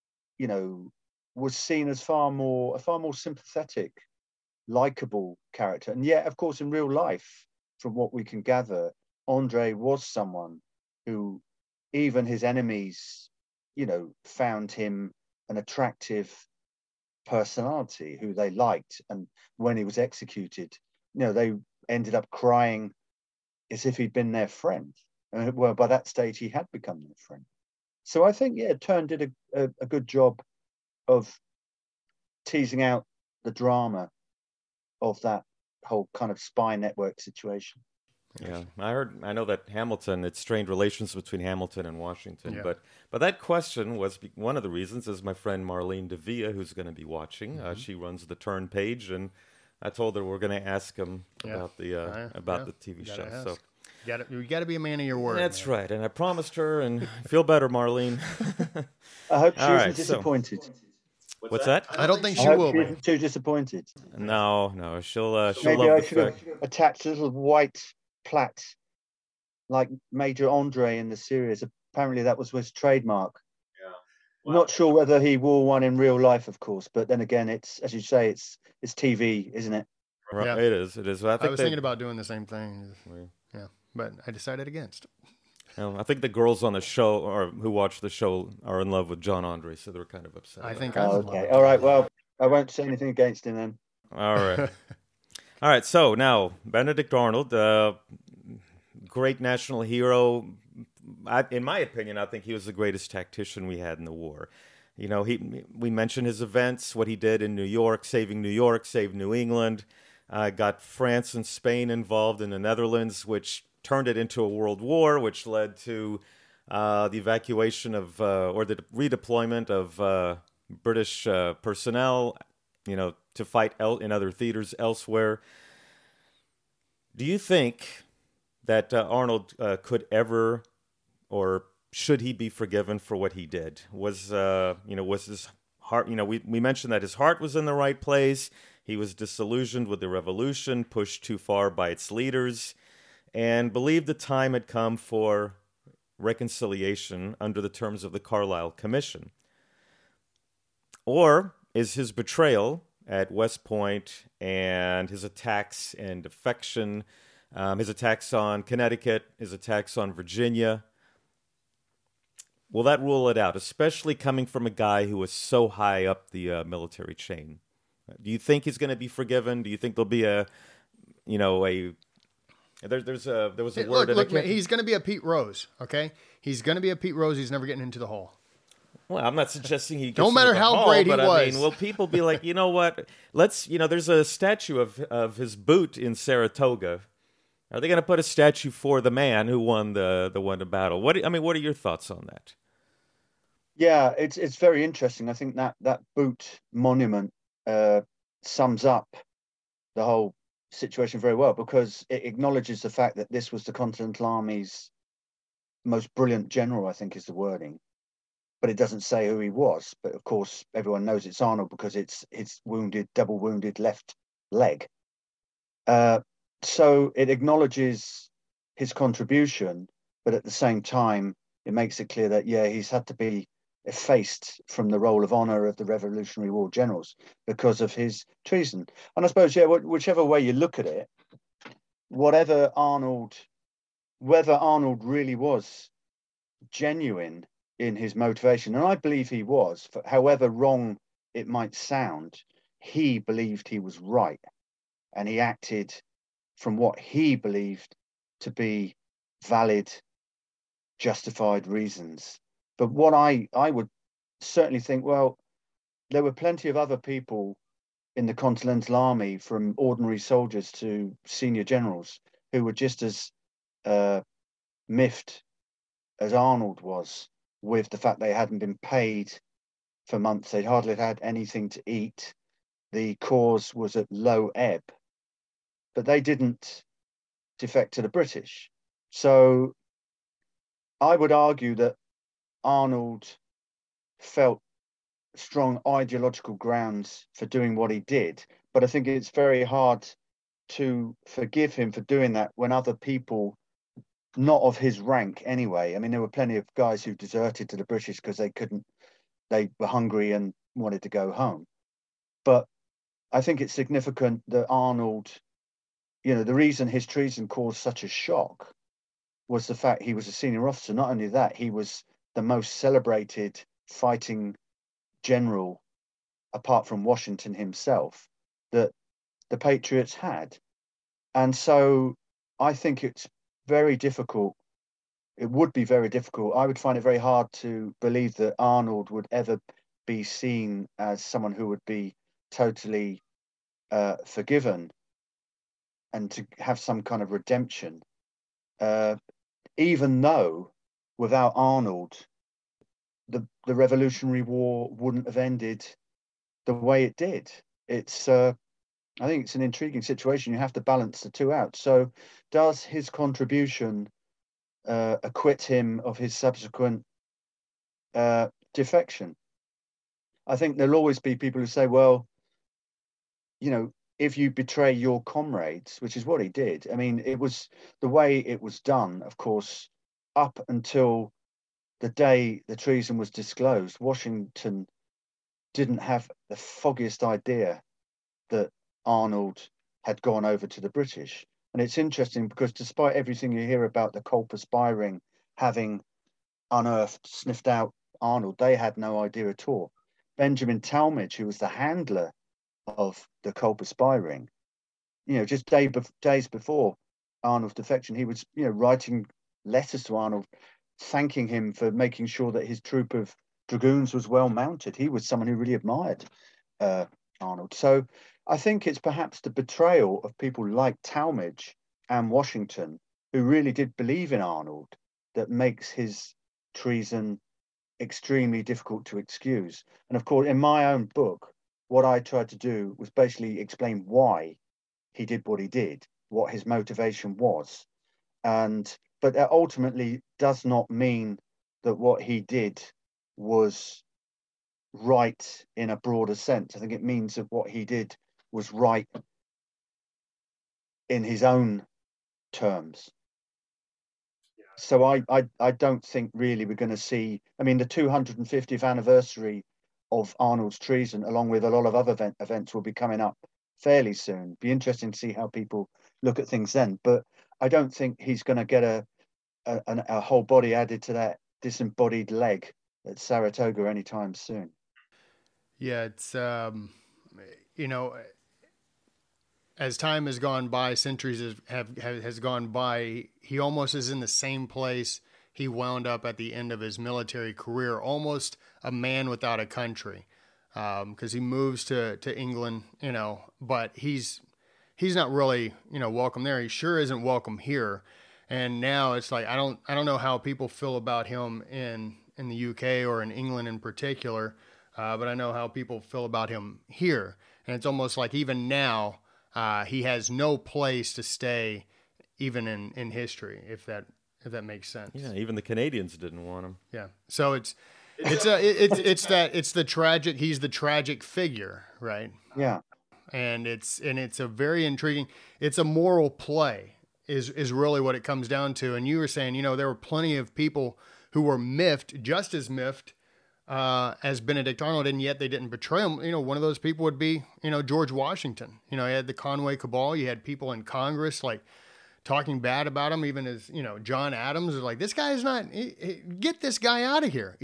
Speaker 3: was seen as a far more sympathetic, likable character. And yet, of course, in real life, from what we can gather, Andre was someone who even his enemies, found him an attractive personality who they liked. And when he was executed, they ended up crying as if he'd been their friend. Well, by that stage, he had become their friend. So I think, Turn did a good job of teasing out the drama of that whole kind of spy network situation.
Speaker 2: Yeah, I know that Hamilton, it strained relations between Hamilton and Washington, but that question was one of the reasons, is my friend Marlene Devia, who's going to be watching. She runs the Turn page, and I told her we're going to ask him about the TV show.
Speaker 1: Ask.
Speaker 2: So
Speaker 1: you got to be a man of your word.
Speaker 2: That's right, and I promised her, and feel better, Marlene.
Speaker 3: I hope she isn't disappointed.
Speaker 2: What's that?
Speaker 1: I don't think she
Speaker 3: will
Speaker 1: be.
Speaker 3: She isn't too disappointed.
Speaker 2: No, she'll
Speaker 3: Maybe
Speaker 2: love
Speaker 3: I
Speaker 2: the
Speaker 3: should
Speaker 2: fact.
Speaker 3: have attached a little white plait like Major Andre in the series. Apparently that was his trademark. Yeah. Wow. Not sure whether he wore one in real life, of course, but then again, it's, as you say, it's TV, isn't it?
Speaker 2: Right. Yeah. It is.
Speaker 1: I was thinking about doing the same thing. Yeah, but I decided against.
Speaker 2: I think the girls on the show, or who watch the show, are in love with John Andre, so they're kind of upset.
Speaker 1: I think.
Speaker 3: Okay. All right. Well, I won't say anything against him then.
Speaker 2: All right. All right. So now Benedict Arnold, great national hero. In my opinion, I think he was the greatest tactician we had in the war. We mentioned his events, what he did in New York, saved New England, got France and Spain involved in the Netherlands, which turned it into a world war, which led to the evacuation of, or the redeployment of British personnel, to fight in other theaters elsewhere. Do you think that Arnold could ever, or should he be forgiven for what he did? Was his heart, we mentioned that his heart was in the right place. He was disillusioned with the revolution, pushed too far by its leaders, and believed the time had come for reconciliation under the terms of the Carlisle Commission. Or is his betrayal at West Point and his attacks and defection his attacks on Connecticut, his attacks on Virginia. Will that rule it out, especially coming from a guy who was so high up the military chain? Do you think he's going to be forgiven? Do you think there'll be a, you know, a there was a word.
Speaker 1: Look, he's going to be a Pete Rose, okay? He's going to be a Pete Rose. He's never getting into the hall.
Speaker 2: Well, I'm not suggesting he gets
Speaker 1: no matter
Speaker 2: into the
Speaker 1: how
Speaker 2: hall,
Speaker 1: great he
Speaker 2: but
Speaker 1: was.
Speaker 2: I mean, will people be like, you know what? Let's, there's a statue of his boot in Saratoga. Are they going to put a statue for the man who won the battle? What are your thoughts on that?
Speaker 3: Yeah, it's very interesting. I think that boot monument sums up the whole situation very well, because it acknowledges the fact that this was the Continental Army's most brilliant general, I think is the wording, but it doesn't say who he was. But of course, everyone knows it's Arnold because it's his double wounded left leg. So it acknowledges his contribution, but at the same time, it makes it clear that, yeah, he's had to be effaced from the roll of honor of the Revolutionary War generals because of his treason. And I suppose, yeah, whichever way you look at it, whether Arnold really was genuine in his motivation, and I believe he was, however wrong it might sound, he believed he was right, and he acted from what he believed to be valid, justified reasons. But what I would certainly think, well, there were plenty of other people in the Continental Army, from ordinary soldiers to senior generals, who were just as miffed as Arnold was with the fact they hadn't been paid for months. They'd hardly had anything to eat. The cause was at low ebb, but they didn't defect to the British. So I would argue that Arnold felt strong ideological grounds for doing what he did, but I think it's very hard to forgive him for doing that when other people, not of his rank anyway. I mean, there were plenty of guys who deserted to the British because they were hungry and wanted to go home. But I think it's significant that Arnold, the reason his treason caused such a shock was the fact he was a senior officer. Not only that, he was the most celebrated fighting general, apart from Washington himself, that the Patriots had. And so I think it's very difficult. It would be very difficult. I would find it very hard to believe that Arnold would ever be seen as someone who would be totally forgiven and to have some kind of redemption, even though without Arnold, the Revolutionary War wouldn't have ended the way it did. I think it's an intriguing situation. You have to balance the two out. So does his contribution acquit him of his subsequent defection? I think there'll always be people who say, well, if you betray your comrades, which is what he did. I mean, it was the way it was done, of course, up until the day the treason was disclosed. Washington didn't have the foggiest idea that Arnold had gone over to the British. And it's interesting because despite everything you hear about the Culper spy ring having sniffed out Arnold, they had no idea at all. Benjamin Talmadge, who was the handler of the Culper spy ring, just days before Arnold's defection, he was, writing letters to Arnold, thanking him for making sure that his troop of dragoons was well mounted. He was someone who really admired Arnold. So I think it's perhaps the betrayal of people like Talmadge and Washington, who really did believe in Arnold, that makes his treason extremely difficult to excuse. And of course, in my own book, what I tried to do was basically explain why he did what he did, what his motivation was. But that ultimately does not mean that what he did was right in a broader sense. I think it means that what he did was right in his own terms. So I don't think really we're going to see, I mean, the 250th anniversary of Arnold's treason, along with a lot of other events, will be coming up fairly soon. Be interesting to see how people look at things then. But I don't think he's going to get a whole body added to that disembodied leg at Saratoga anytime soon.
Speaker 1: Yeah, it's as time has gone by, centuries has gone by, he almost is in the same place he wound up at the end of his military career, almost a man without a country, because he moves to England, but he's not really, welcome there. He sure isn't welcome here. And now it's like, I don't know how people feel about him in the UK or in England in particular, but I know how people feel about him here. And it's almost like even now, he has no place to stay, even in history, if that makes sense.
Speaker 2: Yeah, even the Canadians didn't want him.
Speaker 1: Yeah, so it's the tragic. He's the tragic figure, right?
Speaker 3: Yeah,
Speaker 1: and it's a very intriguing. It's a moral play, is really what it comes down to. And you were saying, there were plenty of people who were miffed, just as miffed as Benedict Arnold, and yet they didn't betray him. One of those people would be, George Washington. You had the Conway Cabal. You had people in Congress talking bad about him, even as, John Adams was like, this guy is not, get this guy out of here,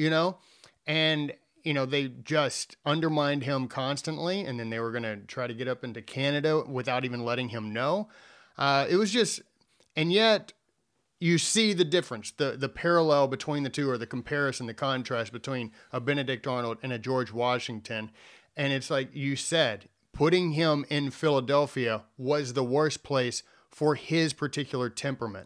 Speaker 1: and, they just undermined him constantly. And then they were going to try to get up into Canada without even letting him know. It was just, and yet you see the difference, the parallel between the two, or the comparison, the contrast between a Benedict Arnold and a George Washington. And it's like you said, putting him in Philadelphia was the worst place for his particular temperament.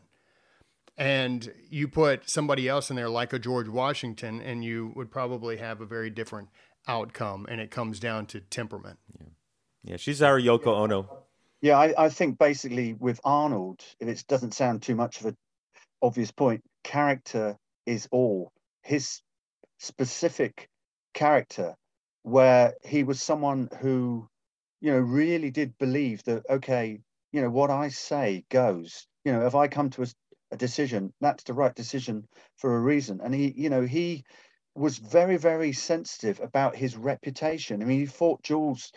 Speaker 1: And you put somebody else in there like a George Washington, and you would probably have a very different outcome. And it comes down to temperament.
Speaker 2: Yeah, she's our Yoko Ono.
Speaker 3: Yeah, I think basically with Arnold, if it doesn't sound too much of an obvious point, character is all. His specific character, where he was someone who, really did believe that, okay, what I say goes. If I come to a decision, that's the right decision for a reason. And he was very, very sensitive about his reputation. I mean, he fought Jules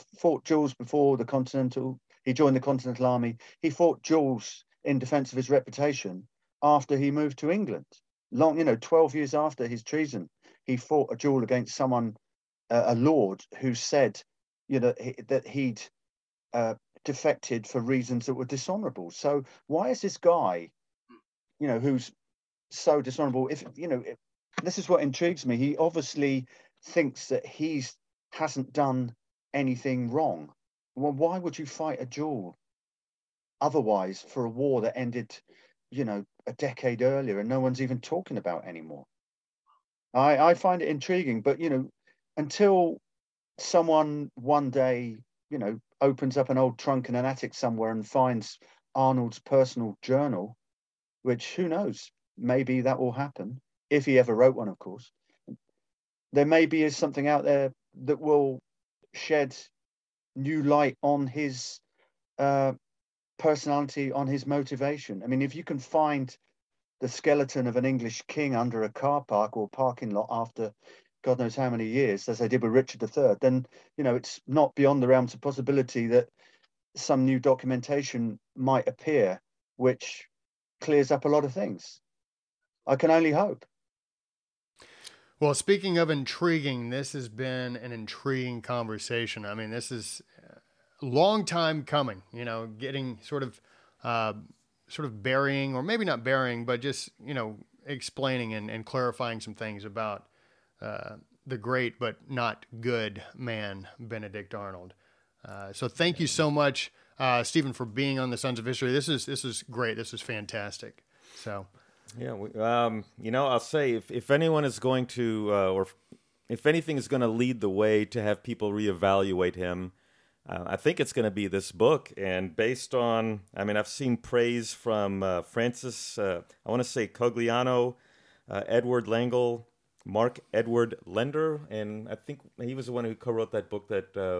Speaker 3: before the Continental. He joined the Continental Army. He fought Jules in defense of his reputation after he moved to England. 12 years after his treason, he fought a duel against someone, a lord, who said, that he'd defected for reasons that were dishonorable. So why is this guy, who's so dishonorable? If this is what intrigues me. He obviously thinks that he hasn't done anything wrong. Well, why would you fight a duel otherwise for a war that ended, a decade earlier and no one's even talking about anymore? I find it intriguing, but until someone one day, opens up an old trunk in an attic somewhere and finds Arnold's personal journal, which who knows, maybe that will happen if he ever wrote one, of course. There maybe is something out there that will shed new light on his personality, on his motivation. I mean, if you can find the skeleton of an English king under a car park or parking lot after God knows how many years, as they did with Richard III, then, it's not beyond the realms of possibility that some new documentation might appear, which clears up a lot of things. I can only hope.
Speaker 1: Well, speaking of intriguing, this has been an intriguing conversation. I mean, this is a long time coming, getting sort of burying, or maybe not burying, but just, explaining and clarifying some things about the great but not good man, Benedict Arnold. So thank you so much, Stephen, for being on the Sons of History. This is great. This is fantastic. So,
Speaker 2: yeah, I'll say if anyone is going to, or if anything is going to lead the way to have people reevaluate him, I think it's going to be this book. And based on, I've seen praise from Francis, I want to say Cogliano, Edward Langle, Mark Edward Lender, and I think he was the one who co-wrote that book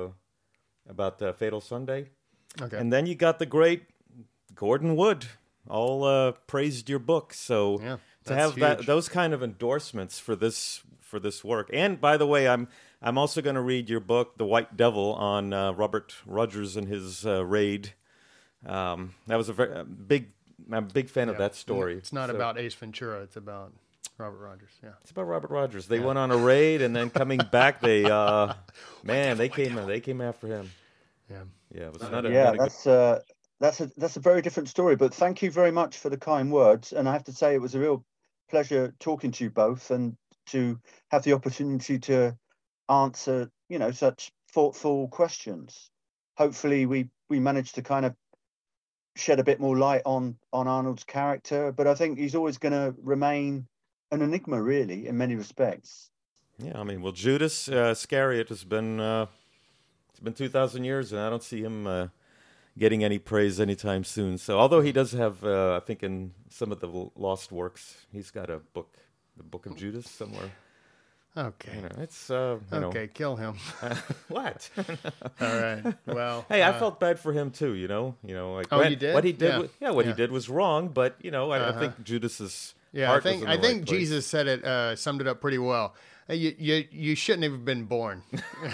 Speaker 2: about Fatal Sunday.
Speaker 1: Okay.
Speaker 2: And then you got the great Gordon Wood, all praised your book. So
Speaker 1: yeah,
Speaker 2: to have those kind of endorsements for this work. And by the way, I'm also going to read your book, The White Devil, on Robert Rogers and his raid. That was a very big I'm a big fan of that story.
Speaker 1: It's not
Speaker 2: So-
Speaker 1: about Ace Ventura. It's about Robert Rogers. Yeah.
Speaker 2: It's about Robert Rogers. They went on a raid, and then coming back, they came after him.
Speaker 1: Yeah.
Speaker 2: Yeah, it was not a,
Speaker 3: Yeah,
Speaker 2: not a good.
Speaker 3: that's a very different story. But thank you very much for the kind words. And I have to say, it was a real pleasure talking to you both, and to have the opportunity to answer, such thoughtful questions. Hopefully, we managed to kind of shed a bit more light on Arnold's character. But I think he's always going to remain an enigma, really, in many respects.
Speaker 2: Yeah, I mean, well, Judas Iscariot has been it's been 2,000 years, and I don't see him getting any praise anytime soon. So, although he does have, I think, in some of the lost works, he's got a book, the Book of Judas, somewhere.
Speaker 1: Okay.
Speaker 2: It's
Speaker 1: Okay, kill him.
Speaker 2: what?
Speaker 1: All right. Well.
Speaker 2: Hey, I felt bad for him too. Like
Speaker 1: you did?
Speaker 2: what he did.
Speaker 1: Yeah.
Speaker 2: He did was wrong, but I think Judas's heart was in the
Speaker 1: I
Speaker 2: right
Speaker 1: think
Speaker 2: place.
Speaker 1: Jesus said it, summed it up pretty well. You shouldn't have been born.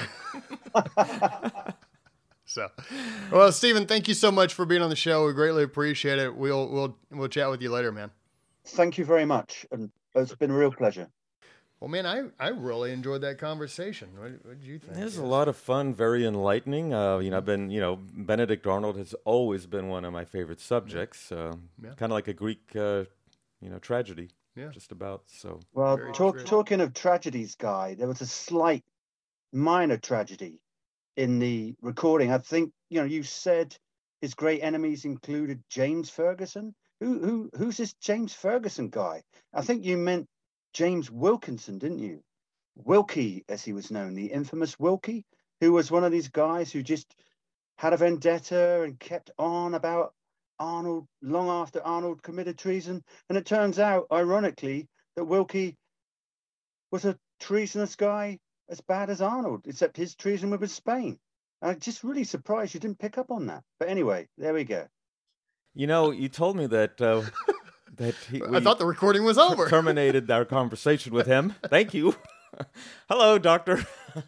Speaker 1: So, well, Stephen, thank you so much for being on the show. We greatly appreciate it. We'll chat with you later, man.
Speaker 3: Thank you very much, and it's been a real pleasure.
Speaker 1: Well, man, I really enjoyed that conversation. What did you think?
Speaker 2: It was a lot of fun, very enlightening. I've been, Benedict Arnold has always been one of my favorite subjects. Kind of like a Greek, tragedy.
Speaker 1: Yeah.
Speaker 2: Just about. So.
Speaker 3: Well,
Speaker 1: Very true.
Speaker 3: talking of tragedies, Guy, there was a slight minor tragedy in the recording. I think, you said his great enemies included James Ferguson. Who's this James Ferguson guy? I think you meant James Wilkinson, didn't you? Wilkie, as he was known, the infamous Wilkie, who was one of these guys who just had a vendetta and kept on about Arnold long after Arnold committed treason. And it turns out, ironically, that Wilkie was a treasonous guy as bad as Arnold, except his treason was with Spain. I'm just really surprised you didn't pick up on that. But anyway, there we go.
Speaker 2: You told me that
Speaker 1: I thought the recording was over.
Speaker 2: Terminated our conversation with him. Thank you. Hello, Doctor.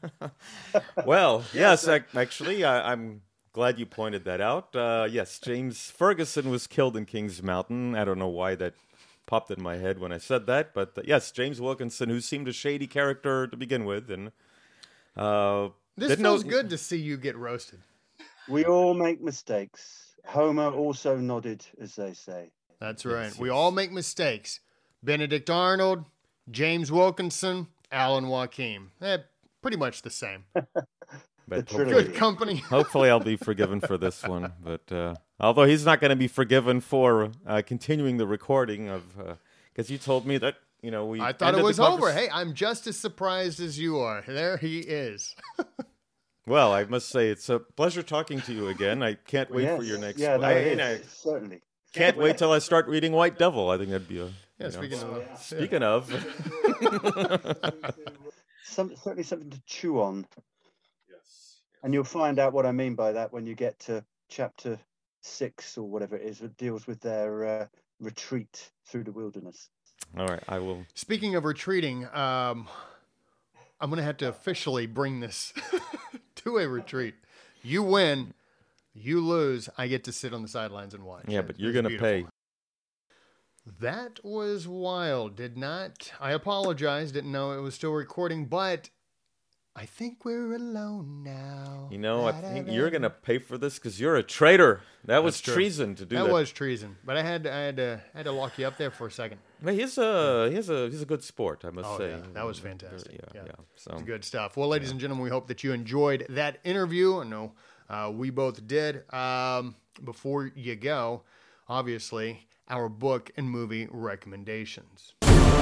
Speaker 2: Well, yes, actually, I'm glad you pointed that out. Yes, James Ferguson was killed in Kings Mountain. I don't know why that popped in my head when I said that, but yes, James Wilkinson, who seemed a shady character to begin with, and
Speaker 1: This feels good to see you get roasted.
Speaker 3: We all make mistakes. Homer also nodded, as they say.
Speaker 1: That's right.
Speaker 2: Yes,
Speaker 1: We
Speaker 2: yes.
Speaker 1: all make mistakes. Benedict Arnold, James Wilkinson, Alan Joaquin. Pretty much the same.
Speaker 2: But
Speaker 3: trilogy.
Speaker 1: Good company.
Speaker 2: hopefully I'll be forgiven for this one. But although he's not going to be forgiven for continuing the recording of, because you told me that we.
Speaker 1: I thought
Speaker 2: ended
Speaker 1: it
Speaker 2: the
Speaker 1: was over.
Speaker 2: convers-
Speaker 1: Hey, I'm just as surprised as you are. There he is.
Speaker 2: Well, I must say it's a pleasure talking to you again. I can't wait for
Speaker 3: Yes.
Speaker 2: your next.
Speaker 3: Yeah, no,
Speaker 2: I
Speaker 3: it
Speaker 2: mean,
Speaker 3: is, certainly.
Speaker 2: can't wait till I start reading White Devil. I think that'd be a.
Speaker 1: Yeah,
Speaker 2: Speaking of,
Speaker 3: Certainly something to chew on. And you'll find out what I mean by that when you get to chapter 6 or whatever it is. It deals with their retreat through the wilderness.
Speaker 2: all right, I will.
Speaker 1: Speaking of retreating, I'm going to have to officially bring this to a retreat. You win, you lose. I get to sit on the sidelines and watch.
Speaker 2: Yeah, but you're
Speaker 1: It's
Speaker 2: gonna
Speaker 1: beautiful.
Speaker 2: pay.
Speaker 1: That was wild. I apologize. Didn't know it was still recording, but I think we're alone now.
Speaker 2: I think you're gonna pay for this because you're a traitor. That was
Speaker 1: That's true.
Speaker 2: treason to do that.
Speaker 1: That was treason, but I had to lock you up there for a second.
Speaker 2: But he's a good sport, I must
Speaker 1: Oh,
Speaker 2: say.
Speaker 1: yeah. That was fantastic.
Speaker 2: Yeah. So
Speaker 1: It's good stuff. Well, ladies and gentlemen, we hope that you enjoyed that interview. I know we both did. Before you go, obviously, our book and movie recommendations.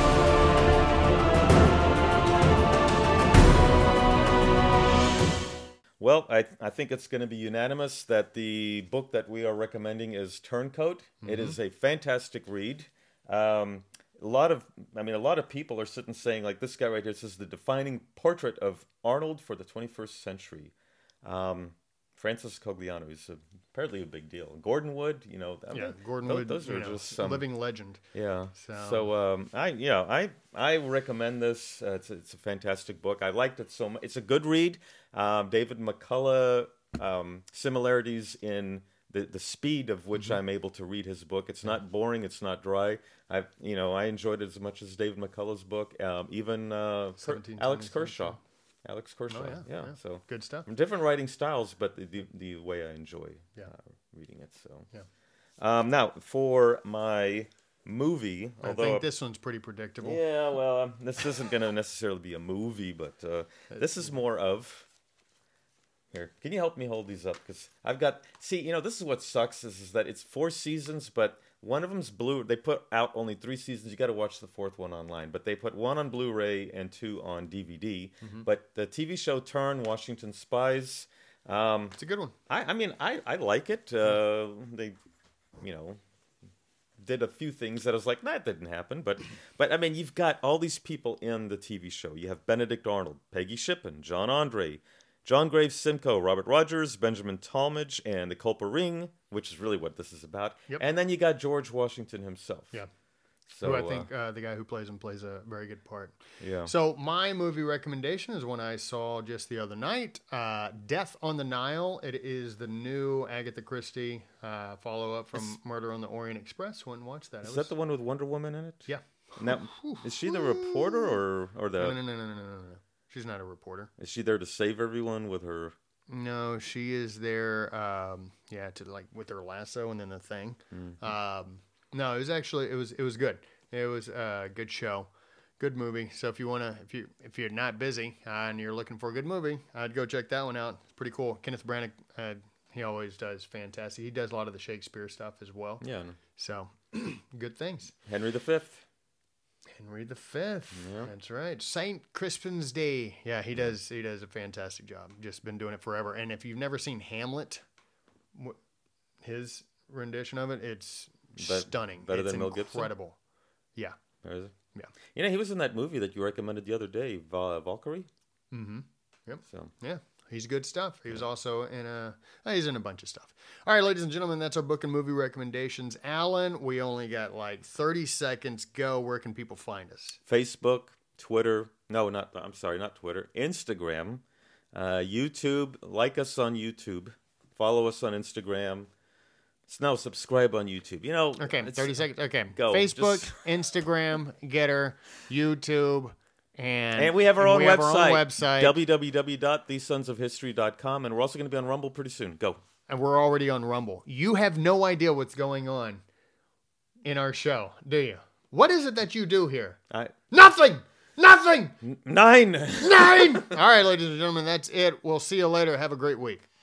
Speaker 2: Well, I think it's going to be unanimous that the book that we are recommending is Turncoat.
Speaker 1: Mm-hmm.
Speaker 2: It is a fantastic read. A lot of people are sitting saying, like, this guy right here says the defining portrait of Arnold for the 21st century. Francis Cogliano is apparently a big deal. Gordon Wood,
Speaker 1: Gordon Wood,
Speaker 2: those are just some
Speaker 1: living legend.
Speaker 2: Yeah.
Speaker 1: So-
Speaker 2: I recommend this. It's a fantastic book. I liked it so much. It's a good read. David McCullough, similarities in the speed of which I'm able to read his book. It's not boring. It's not dry. I enjoyed it as much as David McCullough's book. Even Alex Kershaw. Alex Kershaw.
Speaker 1: Oh, yeah.
Speaker 2: So
Speaker 1: Good stuff.
Speaker 2: different writing styles, but the way I enjoy reading it. So now for my movie,
Speaker 1: I think this one's pretty predictable.
Speaker 2: yeah, well, this isn't going to necessarily be a movie, but this is more of. Here, can you help me hold these up? Because I've got. See, this is what sucks is that it's 4 seasons, but one of them's Blu. They put out only 3 seasons. You got to watch the 4th one online, but they put 1 on Blu-ray and 2 on DVD. But the TV show Turn, Washington Spies.
Speaker 1: It's a good one.
Speaker 2: I like it. They, did a few things that I was like, that didn't happen. But I mean, you've got all these people in the TV show. You have Benedict Arnold, Peggy Shippen, John Andre, John Graves Simcoe, Robert Rogers, Benjamin Talmadge, and the Culper Ring, which is really what this is about.
Speaker 1: Yep.
Speaker 2: And then you got George Washington himself.
Speaker 1: Yeah.
Speaker 2: So
Speaker 1: Who I think the guy who plays him plays a very good part.
Speaker 2: Yeah.
Speaker 1: So my movie recommendation is one I saw just the other night, Death on the Nile. It is the new Agatha Christie follow-up from Murder on the Orient Express. Went and watched that.
Speaker 2: Is that the one with Wonder Woman in it?
Speaker 1: Yeah.
Speaker 2: Now, is she the reporter or the?
Speaker 1: No. She's not a reporter.
Speaker 2: Is she there to save everyone with her?
Speaker 1: No, she is there. To with her lasso and then the thing. No, it was actually it was good. It was a good show, good movie. So if you're not busy and you're looking for a good movie, I'd go check that one out. It's pretty cool. Kenneth Branagh, he always does fantastic. He does a lot of the Shakespeare stuff as well.
Speaker 2: Yeah.
Speaker 1: So good things.
Speaker 2: Henry V.
Speaker 1: Henry V.
Speaker 2: Yeah.
Speaker 1: That's right. Saint Crispin's Day. Yeah, he does a fantastic job. Just been doing it forever. And if you've never seen Hamlet, his rendition of it, it's stunning.
Speaker 2: Better
Speaker 1: it's
Speaker 2: than Mel Gibson?
Speaker 1: Incredible. Yeah.
Speaker 2: Is it?
Speaker 1: Yeah.
Speaker 2: He was in that movie that you recommended the other day, Valkyrie.
Speaker 1: Mm-hmm. Yep.
Speaker 2: So
Speaker 1: yeah, he's good stuff. He was also he's in a bunch of stuff. All right, ladies and gentlemen, that's our book and movie recommendations. Alan, we only got like 30 seconds. Go. Where can people find us?
Speaker 2: Facebook, Twitter. No, not Twitter. Instagram, YouTube. Like us on YouTube. Follow us on Instagram. No, subscribe on YouTube.
Speaker 1: Okay, 30 seconds. Okay,
Speaker 2: go.
Speaker 1: Facebook, Instagram, Getter, YouTube, and
Speaker 2: we have our own
Speaker 1: website.
Speaker 2: www.thesonsofhistory.com, and we're also going to be on Rumble pretty soon. Go.
Speaker 1: And we're already on Rumble. You have no idea what's going on in our show, do you? What is it that you do here? Nothing!
Speaker 2: 9!
Speaker 1: All right, ladies and gentlemen, that's it. We'll see you later. Have a great week.